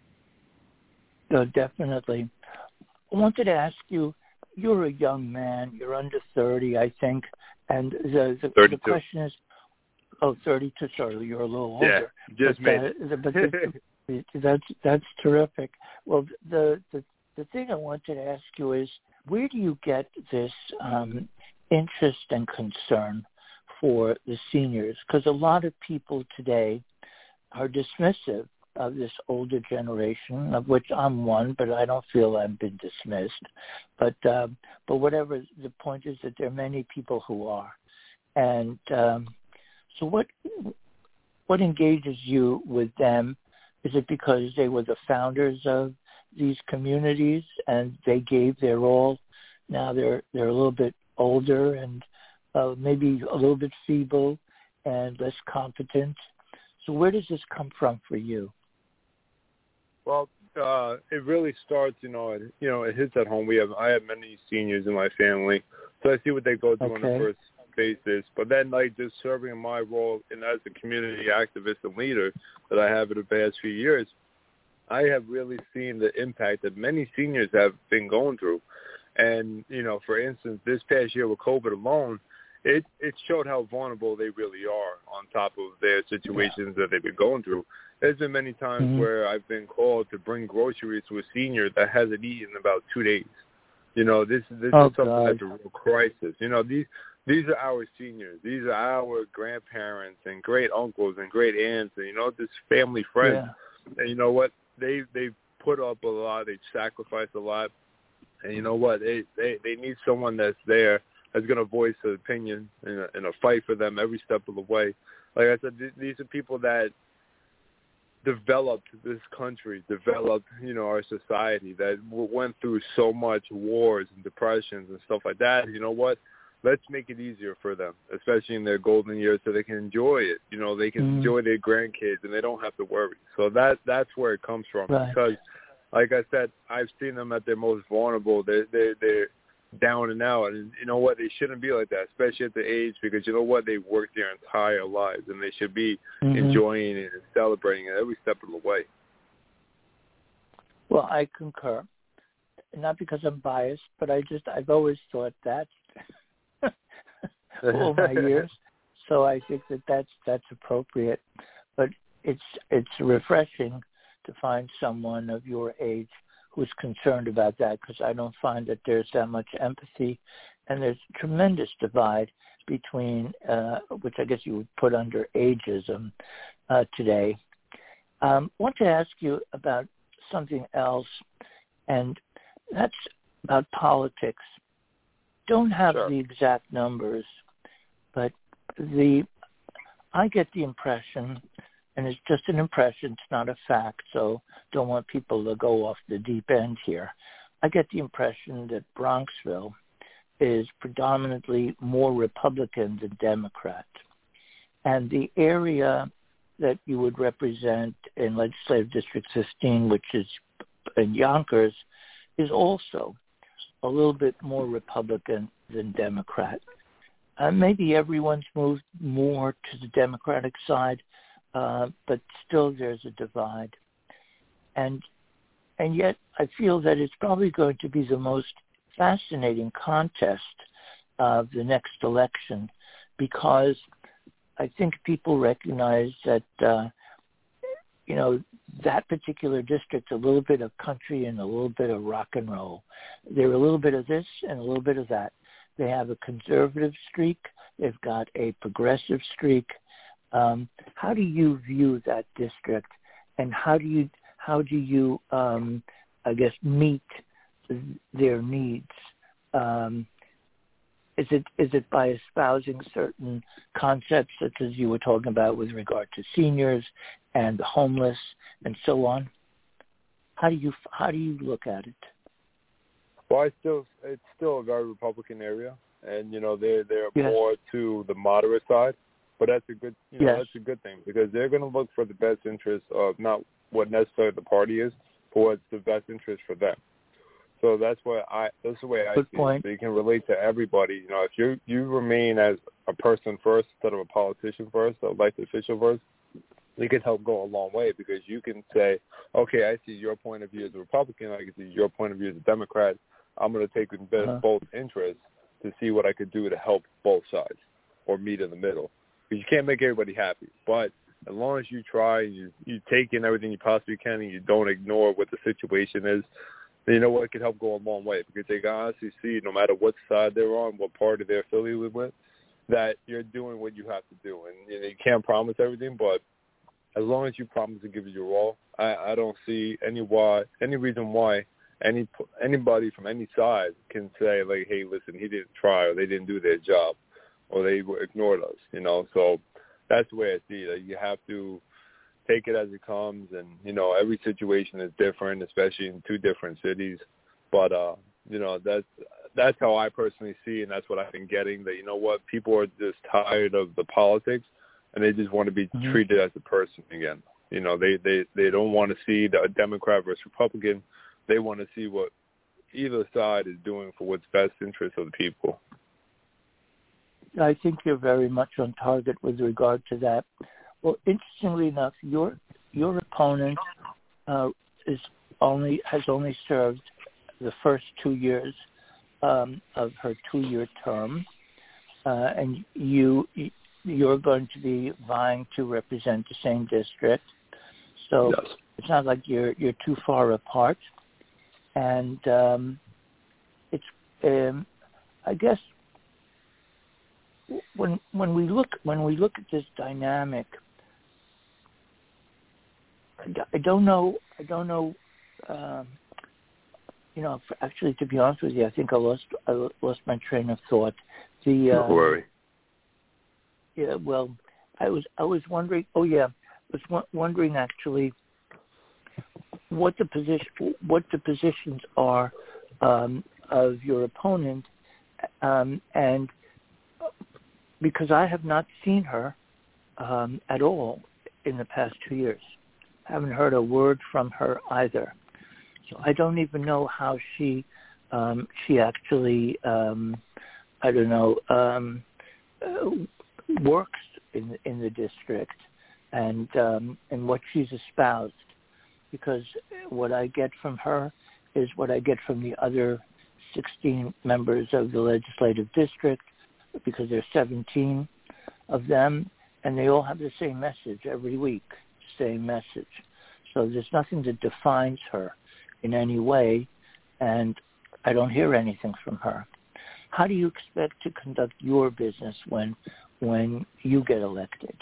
No, definitely. I wanted to ask you, you're a young man, you're under thirty, I think, and the, the, the question is, oh, thirty-two, sorry, you're a little older. Yeah, just but, made uh, but the, that's, that's terrific. Well, the, the, the thing I wanted to ask you is, where do you get this um, interest and concern for the seniors? Because a lot of people today are dismissive of this older generation, of which I'm one, but I don't feel I've been dismissed. But um, but whatever, the point is that there are many people who are. And um, so what what engages you with them? Is it because they were the founders of these communities and they gave their all? Now they're they're a little bit older and uh, maybe a little bit feeble and less competent. So where does this come from for you? Well, uh, it really starts, you know, it, you know, it hits at home. We have, I have many seniors in my family, so I see what they go through okay. on the first basis. But then, like, just serving in my role and as a community activist and leader that I have in the past few years, I have really seen the impact that many seniors have been going through. And, you know, for instance, this past year with COVID alone, it it showed how vulnerable they really are on top of their situations yeah. that they've been going through. There's been many times mm-hmm. where I've been called to bring groceries to a senior that hasn't eaten in about two days. You know, this this oh, is something God. that's a real crisis. You know, these these are our seniors. These are our grandparents and great uncles and great aunts and, you know, this family friends. Yeah. And you know what? They they've put up a lot. They've sacrificed a lot. And you know what? They they, they need someone that's there that's going to voice an opinion and a, and a fight for them every step of the way. Like I said, th- these are people that developed this country, developed, you know, our society, that w- went through so much wars and depressions and stuff like that. You know what? Let's make it easier for them, especially in their golden years, so they can enjoy it. You know, they can mm. enjoy their grandkids, and they don't have to worry. So that that's where it comes from. Right. Because, like I said, I've seen them at their most vulnerable. They're, they're, they're down and out. And you know what? They shouldn't be like that, especially at the age, because you know what? They've worked their entire lives, and they should be mm-hmm. enjoying it and celebrating it every step of the way. Well, I concur. Not because I'm biased, but I just, I've always thought that all my years. So I think that that's, that's appropriate. But it's, it's refreshing to find someone of your age who's concerned about that, because I don't find that there's that much empathy, and there's a tremendous divide between, uh, which I guess you would put under ageism uh, today. Um, I want to ask you about something else, and that's about politics. Don't have sure. the exact numbers, but the I get the impression, and it's just an impression, it's not a fact, so don't want people to go off the deep end here. I get the impression that Bronxville is predominantly more Republican than Democrat. And the area that you would represent in Legislative District fifteen, which is in Yonkers, is also a little bit more Republican than Democrat. Uh, maybe everyone's moved more to the Democratic side, Uh, but still there's a divide. And and yet I feel that it's probably going to be the most fascinating contest of the next election, because I think people recognize that, uh, you know, that particular district's a little bit of country and a little bit of rock and roll. They're a little bit of this and a little bit of that. They have a conservative streak. They've got a progressive streak. Um, how do you view that district, and how do you how do you um, I guess meet their needs? Um, is it is it by espousing certain concepts, such as you were talking about with regard to seniors and the homeless and so on? How do you how do you look at it? Well, I still it's still a very Republican area, and you know they're they're yes. more to the moderate side. But that's a good, you know, yes. that's a good thing, because they're going to look for the best interest of not what necessarily the party is, but what's the best interest for them. So that's what I, that's the way I good see point. it. So you can relate to everybody. You know, if you you remain as a person first instead of a politician first, a elected official first, you can help go a long way, because you can say, okay, I see your point of view as a Republican, I can see your point of view as a Democrat. I'm going to take uh-huh. both interests to see what I could do to help both sides or meet in the middle. You can't make everybody happy, but as long as you try, you you take in everything you possibly can, and you don't ignore what the situation is, then you know what, it can help go a long way, because they can honestly see, no matter what side they're on, what party they're affiliated with, that you're doing what you have to do. And you know, you can't promise everything, but as long as you promise to give it your all, I, I don't see any why any reason why any anybody from any side can say, like, hey, listen, he didn't try, or they didn't do their job, or they ignored us, you know. So that's the way I see it. You have to take it as it comes, and, you know, every situation is different, especially in two different cities. But, uh, you know, that's, that's how I personally see it, and that's what I've been getting, that, you know what, people are just tired of the politics, and they just want to be mm-hmm. treated as a person again. You know, they, they, they don't want to see the Democrat versus Republican. They want to see what either side is doing for what's best interest of the people. I think you're very much on target with regard to that. Well, interestingly enough, your your opponent uh, is only has only served the first two years um, of her two-year term. uh, and you you're going to be vying to represent the same district. So yes. It's not like you're you're too far apart, and um, it's um, I guess when when we look when we look at this dynamic, I don't know I don't know. Um, you know, actually, to be honest with you, I think I lost I lost my train of thought. The uh, Don't worry. Yeah, well, I was I was wondering. Oh yeah, I was w- wondering actually what the position what the positions are um, of your opponent, um, and because I have not seen her um, at all in the past two years, haven't heard a word from her either. So I don't even know how she um, she actually um, I don't know um, uh, works in in the district and um, and what she's espoused, because what I get from her is what I get from the other sixteen members of the legislative district, because there's seventeen of them, and they all have the same message every week, same message. So there's nothing that defines her in any way, and I don't hear anything from her. How do you expect to conduct your business when when you get elected?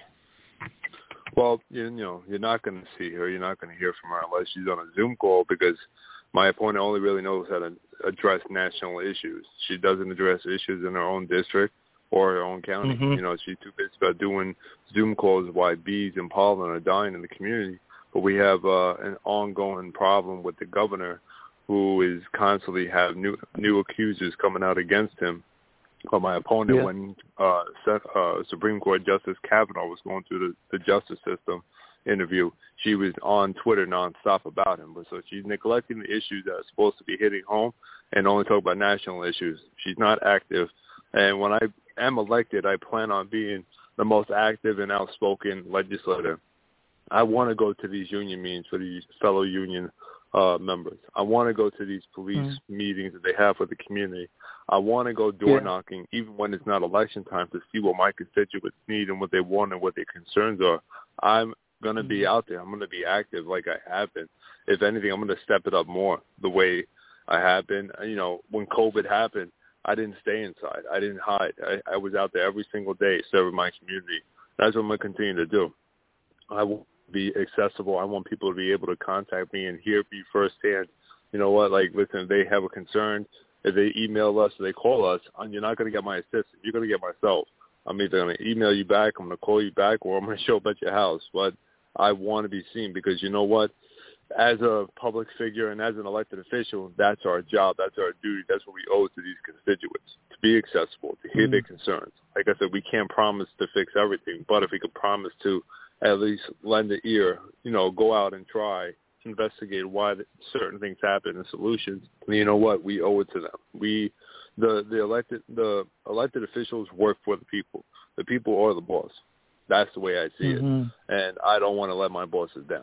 Well, you know, you're not going to see her. You're not going to hear from her unless she's on a Zoom call, because my opponent only really knows how to address national issues. She doesn't address issues in her own district or her own county. Mm-hmm. You know, she's too busy about doing Zoom calls why bees and pollen are dying in the community. But we have uh, an ongoing problem with the governor, who is constantly have new new accusers coming out against him. But my opponent, yeah. when uh, Seth, uh, Supreme Court Justice Kavanaugh was going through the, the justice system interview, she was on Twitter nonstop about him. But so she's neglecting the issues that are supposed to be hitting home and only talk about national issues. She's not active. And when I am elected, I plan on being the most active and outspoken legislator. I want to go to these union meetings for these fellow union uh, members. I want to go to these police mm-hmm. meetings that they have for the community. I want to go door yeah. knocking, even when it's not election time, to see what my constituents need and what they want and what their concerns are. I'm going to mm-hmm. be out there. I'm going to be active like I have been. If anything, I'm going to step it up more the way I have been. You know, when COVID happened, I didn't stay inside. I didn't hide. I, I was out there every single day serving my community. That's what I'm going to continue to do. I will be accessible. I want people to be able to contact me and hear me firsthand. You know what? Like, listen, if they have a concern, if they email us or they call us, you're not going to get my assistant. You're going to get myself. I'm either going to email you back, I'm going to call you back, or I'm going to show up at your house. But I want to be seen, because you know what? As a public figure and as an elected official, that's our job. That's our duty. That's what we owe to these constituents, to be accessible, to hear mm-hmm. their concerns. Like I said, we can't promise to fix everything, but if we can promise to at least lend an ear, you know, go out and try, investigate why certain things happen and solutions. And you know what? We owe it to them. We, the the elected the elected officials work for the people. The people are the boss. That's the way I see mm-hmm. it, and I don't want to let my bosses down.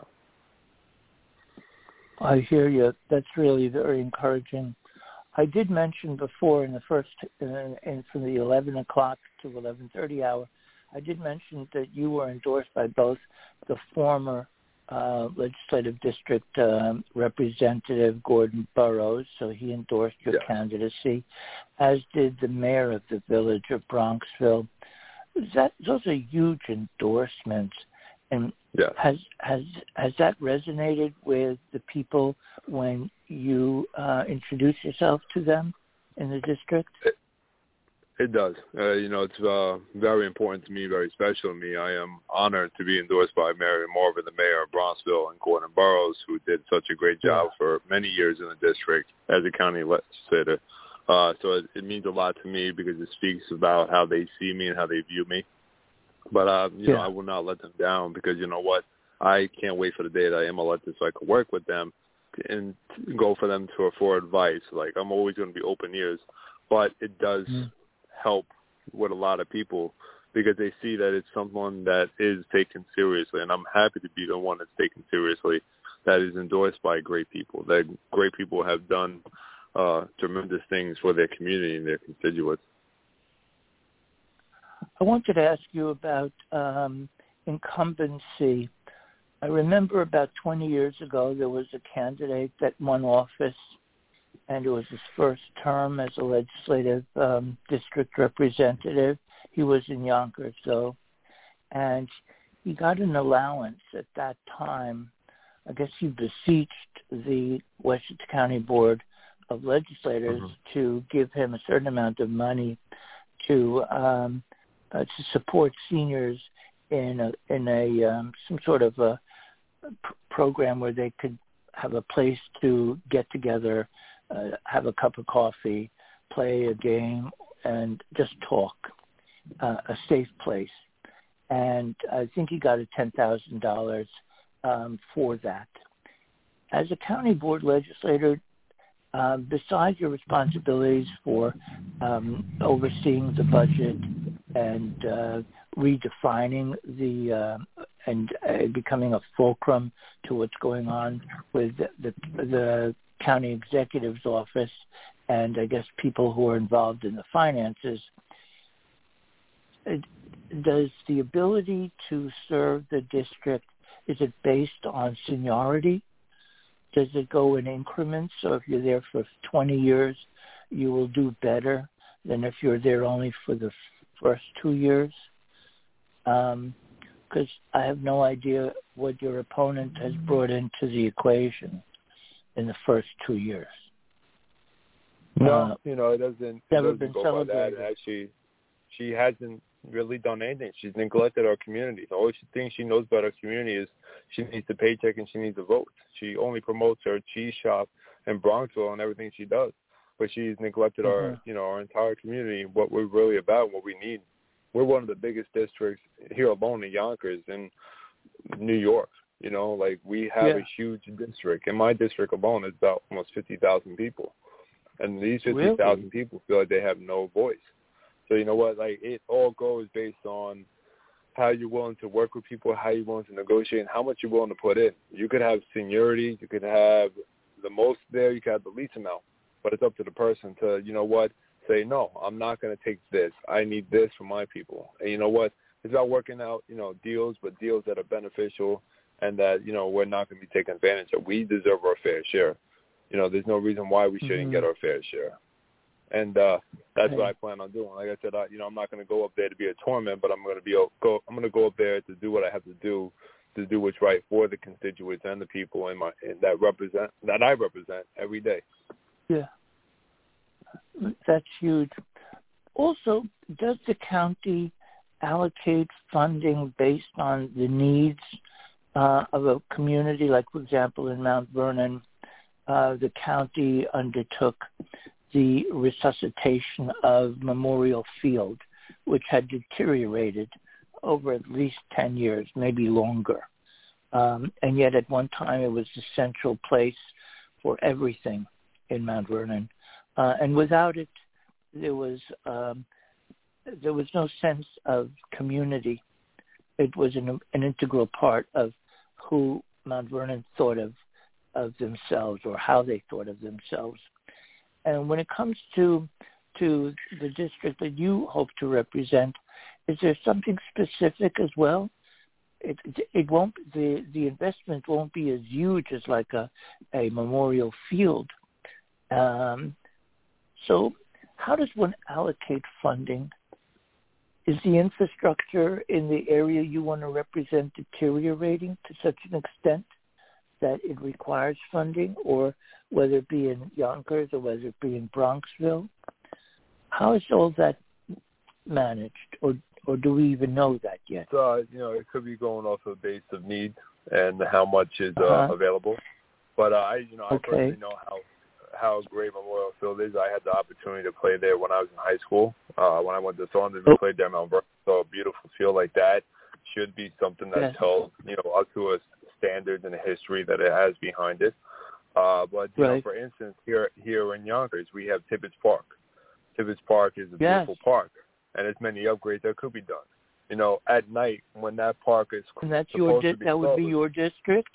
I hear you. That's really very encouraging. I did mention before in the first, uh, in from the eleven o'clock to eleven thirty hour, I did mention that you were endorsed by both the former uh, legislative district um, representative Gordon Burroughs, so he endorsed your yeah. candidacy, as did the mayor of the village of Bronxville. That those are huge endorsements, and yeah. has has has that resonated with the people when you uh, introduce yourself to them in the district? It, It does. Uh, you know, it's uh, very important to me, very special to me. I am honored to be endorsed by Mary Marvin, the mayor of Bronxville, and Gordon Burroughs, who did such a great job yeah. for many years in the district as a county legislator. Uh, so it, it means a lot to me, because it speaks about how they see me and how they view me. But, uh, you yeah. know, I will not let them down, because, you know what, I can't wait for the day that I am elected so I can work with them and go for them to for advice. Like, I'm always going to be open ears. But it does mm-hmm. help with a lot of people, because they see that it's someone that is taken seriously, and I'm happy to be the one that's taken seriously, that is endorsed by great people, that great people have done uh, tremendous things for their community and their constituents. I wanted to ask you about um, incumbency. I remember about twenty years ago there was a candidate that won office, and it was his first term as a legislative um, district representative. He was in Yonkers, though, and he got an allowance at that time. I guess he beseeched the Westchester County Board of Legislators mm-hmm. to give him a certain amount of money to um, uh, to support seniors in a, in a um, some sort of a pr- program where they could have a place to get together, uh, have a cup of coffee, play a game, and just talk, uh, a safe place. And I think he got a ten thousand dollars um, for that. As a county board legislator, uh, besides your responsibilities for um, overseeing the budget and uh, redefining the uh, and uh, becoming a fulcrum to what's going on with the, the county executive's office and I guess people who are involved in the finances, does the ability to serve the district, is it based on seniority? Does it go in increments? So if you're there for twenty years, you will do better than if you're there only for the first two years? Because um, I have no idea what your opponent has brought into the equation in the first two years. No, uh, you know, it doesn't, never it doesn't been go celebrated. by that. Actually, she hasn't really done anything. She's neglected our community. The only thing she knows about our community is she needs a paycheck and she needs a vote. She only promotes her cheese shop in Bronxville and everything she does. But she's neglected mm-hmm. our, you know, our entire community, what we're really about, what we need. We're one of the biggest districts here alone in Yonkers in New York. You know, like we have yeah. a huge district. In my district alone, it's about almost fifty thousand people. And these fifty thousand really? people feel like they have no voice. So you know what, like it all goes based on how you're willing to work with people, how you're willing to negotiate, and how much you're willing to put in. You could have seniority, you could have the most there, you could have the least amount. But it's up to the person to, you know what, say, no, I'm not going to take this. I need this for my people. And you know what, it's about working out, you know, deals, but deals that are beneficial and that, you know, we're not going to be taken advantage of. We deserve our fair share. You know, there's no reason why we shouldn't mm-hmm. get our fair share. And uh, that's okay. what I plan on doing. Like I said, I, you know, I'm not going to go up there to be a torment, but I'm going to be go. I'm going to go up there to do what I have to do, to do what's right for the constituents and the people in my in that represent that I represent every day. Yeah, that's huge. Also, does the county allocate funding based on the needs uh, of a community? Like, for example, in Mount Vernon, uh, the county undertook the resuscitation of Memorial Field, which had deteriorated over at least ten years, maybe longer. Um, and yet at one time it was the central place for everything in Mount Vernon. Uh, and without it, there was um, there was no sense of community. It was an, an integral part of who Mount Vernon thought of, of themselves or how they thought of themselves. And when it comes to to the district that you hope to represent, is there something specific as well? It it won't the the investment won't be as huge as like a a Memorial Field. Um, so how does one allocate funding? Is the infrastructure in the area you want to represent deteriorating to such an extent that it requires funding, or whether it be in Yonkers or whether it be in Bronxville? How is all that managed, or or do we even know that yet? So, you know, it could be going off a base of need and how much is uh, uh-huh. available. But uh, I, you know, I okay. personally know how how great Memorial Field is. I had the opportunity to play there when I was in high school. Uh, when I went to Saunders, we oh. played there at Mount Vernon. So a beautiful field like that should be something that's yes. held, you know, up to a standards and a history that it has behind it. Uh, but, you right. know, for instance, here here in Yonkers, we have Tibbetts Park. Tibbetts Park is a yes. beautiful park, and there's many upgrades that could be done. You know, at night when that park is and that's supposed your di- to be that would closed, be your district?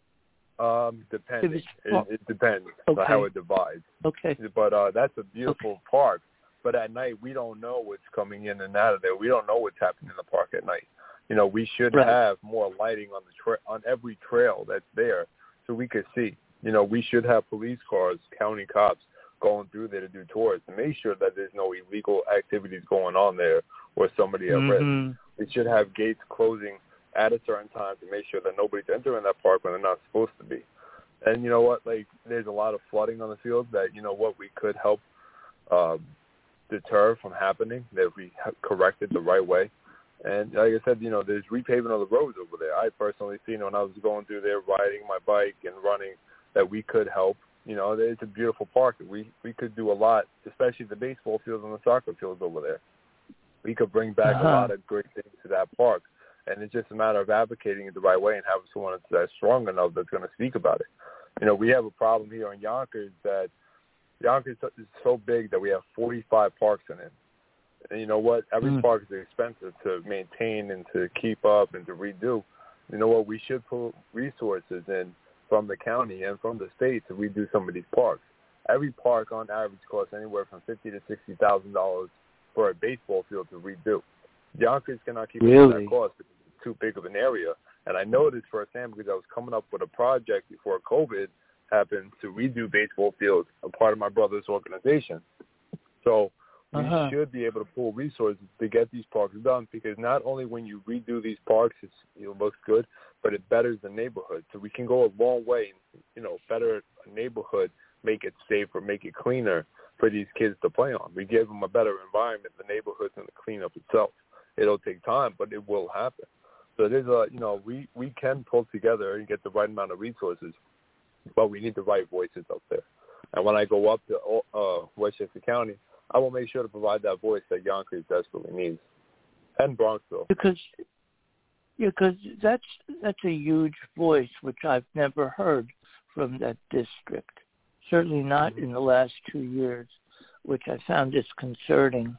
Um, depending. It, it depends okay. on how it divides. Okay. But uh, that's a beautiful okay. park. But at night, we don't know what's coming in and out of there. We don't know what's happening in the park at night. You know, we should right. have more lighting on the tra- on every trail that's there so we could see. You know, we should have police cars, county cops going through there to do tours to make sure that there's no illegal activities going on there or somebody at mm-hmm. risk. We should have gates closing at a certain time to make sure that nobody's entering that park when they're not supposed to be. And you know what? Like, there's a lot of flooding on the field that, you know what, we could help um, deter from happening if we corrected the right way. And like I said, you know, there's repaving of the roads over there. I personally seen when I was going through there riding my bike and running that we could help. You know, it's a beautiful park. We we could do a lot, especially the baseball fields and the soccer fields over there. We could bring back uh-huh. a lot of great things to that park. And it's just a matter of advocating it the right way and having someone that's strong enough that's going to speak about it. You know, we have a problem here in Yonkers that Yonkers is so big that we have forty-five parks in it. And you know what? Every mm. park is expensive to maintain and to keep up and to redo. You know what? We should put resources in from the county and from the state to redo some of these parks. Every park on average costs anywhere from fifty to sixty thousand dollars for a baseball field to redo. Yonkers cannot keep really? up with that cost because it's too big of an area. And I know this firsthand because I was coming up with a project before COVID happened to redo baseball fields, a part of my brother's organization. So we uh-huh. should be able to pull resources to get these parks done, because not only when you redo these parks, it's, it looks good, but it betters the neighborhood. So we can go a long way, you know, better a neighborhood, make it safer, make it cleaner for these kids to play on. We give them a better environment. The neighborhood's going to clean up itself. It'll take time, but it will happen. So there's a, you know, we, we can pull together and get the right amount of resources, but we need the right voices up there. And when I go up to uh, Westchester County, I will make sure to provide that voice that Yonkers desperately needs, and Bronxville. Because, yeah, because that's that's a huge voice which I've never heard from that district. Certainly not in the last two years, which I found disconcerting.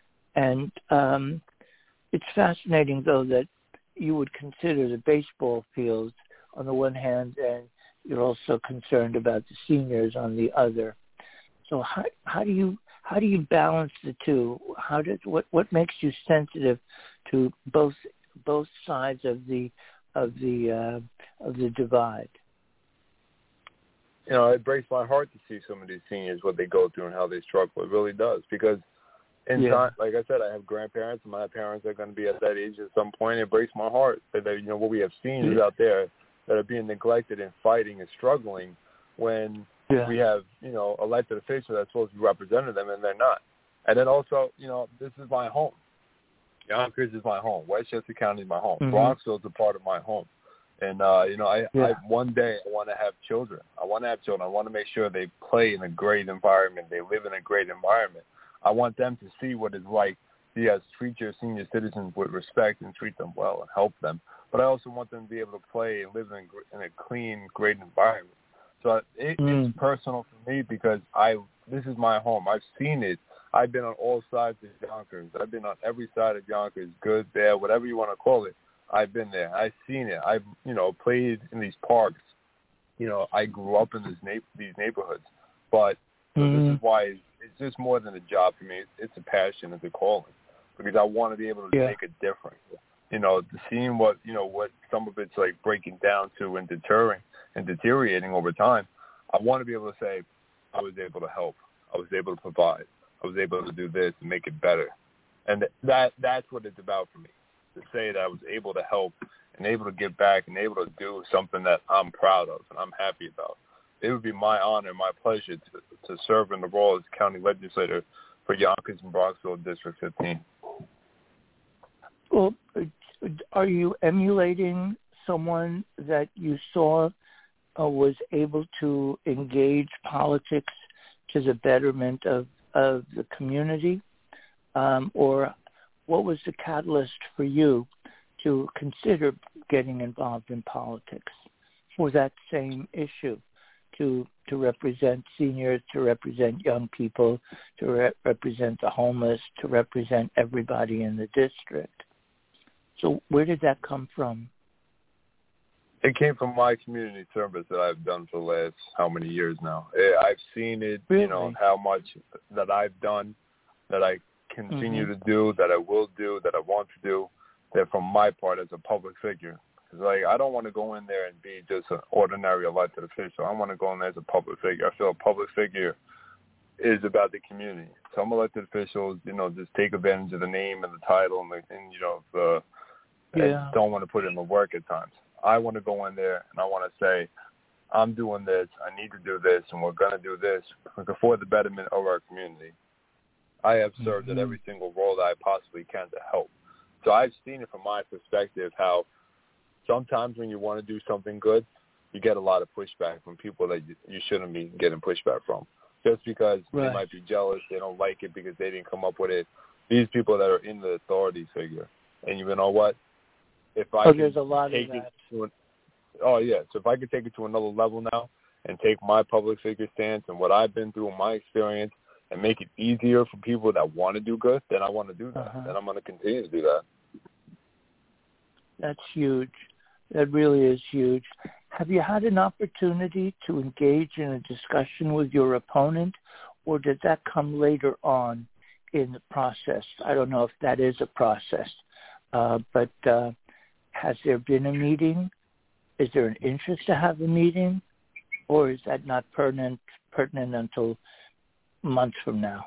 And um, it's fascinating, though, that you would consider the baseball fields on the one hand, and you're also concerned about the seniors on the other. So how how do you how do you balance the two? How does what what makes you sensitive to both both sides of the of the uh, of the divide? You know, it breaks my heart to see some of these seniors, what they go through and how they struggle. It really does, because in yeah. time, like I said, I have grandparents, and my parents are going to be at that age at some point. It breaks my heart that they, you know, what we have seniors yeah. out there that are being neglected and fighting and struggling when yeah. we have, you know, elected officials that's supposed to be representing them, and they're not. And then also, you know, this is my home. Yonkers is my home. Westchester County is my home. Mm-hmm. Bronxville is a part of my home. And, uh, you know, I, yeah. I one day I want to have children. I want to have children. I want to make sure they play in a great environment. They live in a great environment. I want them to see what it's like to yes, treat your senior citizens with respect and treat them well and help them. But I also want them to be able to play and live in, in a clean, great environment. So it, mm. it's personal for me because I this is my home. I've seen it. I've been on all sides of Yonkers. I've been on every side of Yonkers, good, bad, whatever you want to call it. I've been there. I've seen it. I've, you know, played in these parks. You know, I grew up in this na- these neighborhoods. But so mm. this is why it's just more than a job for me. It's, it's a passion. It's a calling because I want to be able to yeah. make a difference. You know, seeing what, you know, what some of it's like breaking down to and deterring and deteriorating over time, I want to be able to say, I was able to help. I was able to provide. I was able to do this and make it better. And that that's what it's about for me, to say that I was able to help and able to give back and able to do something that I'm proud of and I'm happy about. It would be my honor, my pleasure to, to serve in the role as county legislator for Yonkers and Bronxville District fifteen. Well, are you emulating someone that you saw uh, was able to engage politics to the betterment of, of the community? Um, or what was the catalyst for you to consider getting involved in politics for that same issue, to to represent seniors, to represent young people, to re- represent the homeless, to represent everybody in the district? So where did that come from? It came from my community service that I've done for the last how many years now. I've seen it, really? You know, how much that I've done. that I continue mm-hmm. to do, that I will do, that I want to do, that from my part as a public figure. Because, like, I don't want to go in there and be just an ordinary elected official. I want to go in there as a public figure. I feel a public figure is about the community. Some elected officials, you know, just take advantage of the name and the title and, the, and you know, the, yeah. and don't want to put in the work at times. I want to go in there and I want to say, I'm doing this, I need to do this, and we're going to do this for the betterment of our community. I have served mm-hmm. at every single role that I possibly can to help. So I've seen it from my perspective how sometimes when you want to do something good, you get a lot of pushback from people that you, you shouldn't be getting pushback from. Just because right. they might be jealous, they don't like it because they didn't come up with it. These people that are in the authority figure. And you know what? If I oh, can there's a lot take of that. it to an, oh, yeah. So if I could take it to another level now and take my public figure stance and what I've been through in my experience and make it easier for people that want to do good, then I want to do that. Uh-huh. And I'm going to continue to do that. That's huge. That really is huge. Have you had an opportunity to engage in a discussion with your opponent, or did that come later on in the process? I don't know if that is a process, uh, but uh, has there been a meeting? Is there an interest to have a meeting, or is that not pertinent, pertinent until months from now?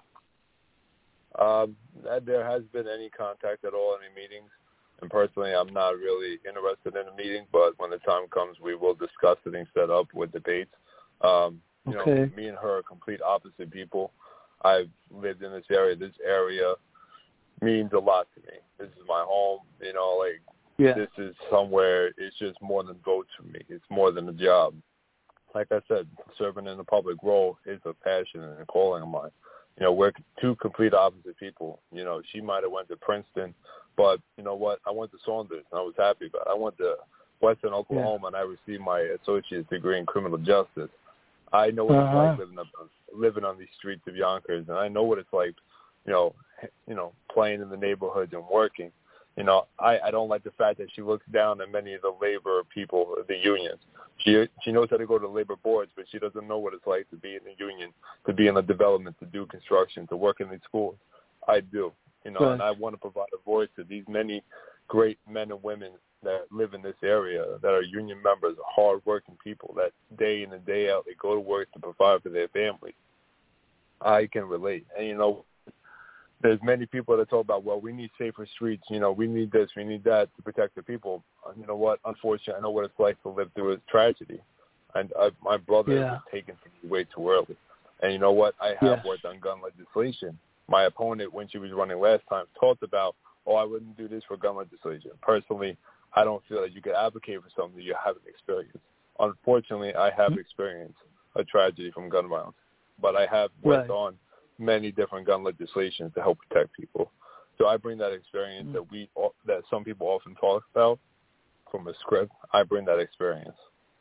Um, there has been any contact at all, any meetings. And personally, I'm not really interested in a meeting, but when the time comes, we will discuss it and set up with debates. Um, you okay. know, me and her are complete opposite people. I've lived in this area. This area means a lot to me. This is my home. You know, like, yeah. this is somewhere, it's just more than votes for me. It's more than a job. Like I said, serving in a public role is a passion and a calling of mine. You know, we're two complete opposite people. You know, she might have went to Princeton, but you know what? I went to Saunders, and I was happy about it. I went to Western Oklahoma, yeah. and I received my associate's degree in criminal justice. I know what uh-huh. it's like living up, living on these streets of Yonkers, and I know what it's like, you know, you know, playing in the neighborhoods and working. You know, I, I don't like the fact that she looks down at many of the labor people, the unions. She she knows how to go to labor boards, but she doesn't know what it's like to be in the union, to be in the development, to do construction, to work in these schools. I do, you know, right. and I want to provide a voice to these many great men and women that live in this area, that are union members, hard-working people, that day in and day out, they go to work to provide for their families. I can relate. And, you know, there's many people that talk about, well, we need safer streets, you know, we need this, we need that to protect the people. You know what? Unfortunately, I know what it's like to live through a tragedy. And I, my brother yeah. was taken from me way too early. And you know what? I have yes. worked on gun legislation. My opponent, when she was running last time, talked about, oh, I wouldn't do this for gun legislation. Personally, I don't feel that you can advocate for something you haven't experienced. Unfortunately, I have experienced a tragedy from gun violence, but I have worked right. on many different gun legislations to help protect people. So I bring that experience mm-hmm. that we that some people often talk about from a script. I bring that experience.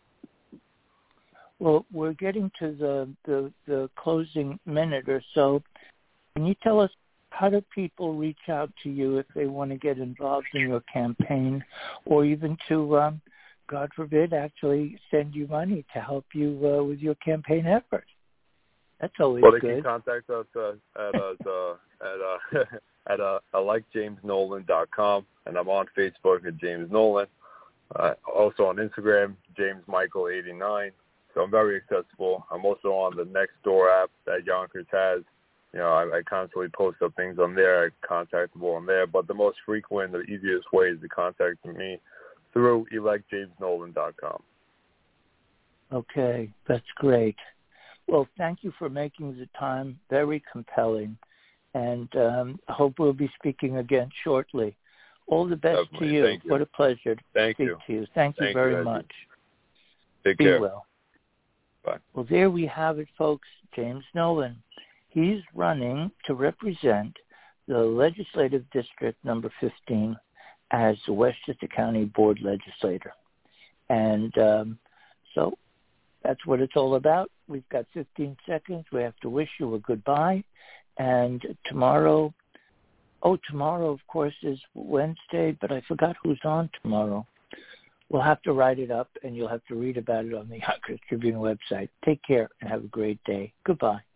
Well, we're getting to the, the, the closing minute or so. Can you tell us, how do people reach out to you if they want to get involved in your campaign, or even to, um, God forbid, actually send you money to help you uh, with your campaign effort? That's always well, they good. Well, they can contact us uh, at uh, the, at uh, at uh, I like james nolan dot com, and I'm on Facebook at James Nolan. Uh, also on Instagram, James Michael eighty-nine. So I'm very accessible. I'm also on the Nextdoor app that Yonkers has. You know, I, I constantly post up things on there. I contactable on there. But the most frequent, the easiest way is to contact me through elect james nolan dot com. Okay, that's great. Well, thank you for making the time. Very compelling. And um, I hope we'll be speaking again shortly. All the best Definitely. to you. Thank you. What a pleasure to Thank speak you. to you. Thank you Thank very you, much. Take Be care. well. Bye. Well, there we have it, folks. James Nolan. He's running to represent the Legislative District number fifteen as the Westchester County Board Legislator. And um, so that's what it's all about. We've got fifteen seconds. We have to wish you a goodbye. And tomorrow, oh, tomorrow, of course, is Wednesday, but I forgot who's on tomorrow. We'll have to write it up, and you'll have to read about it on the Yonkers Tribune website. Take care and have a great day. Goodbye.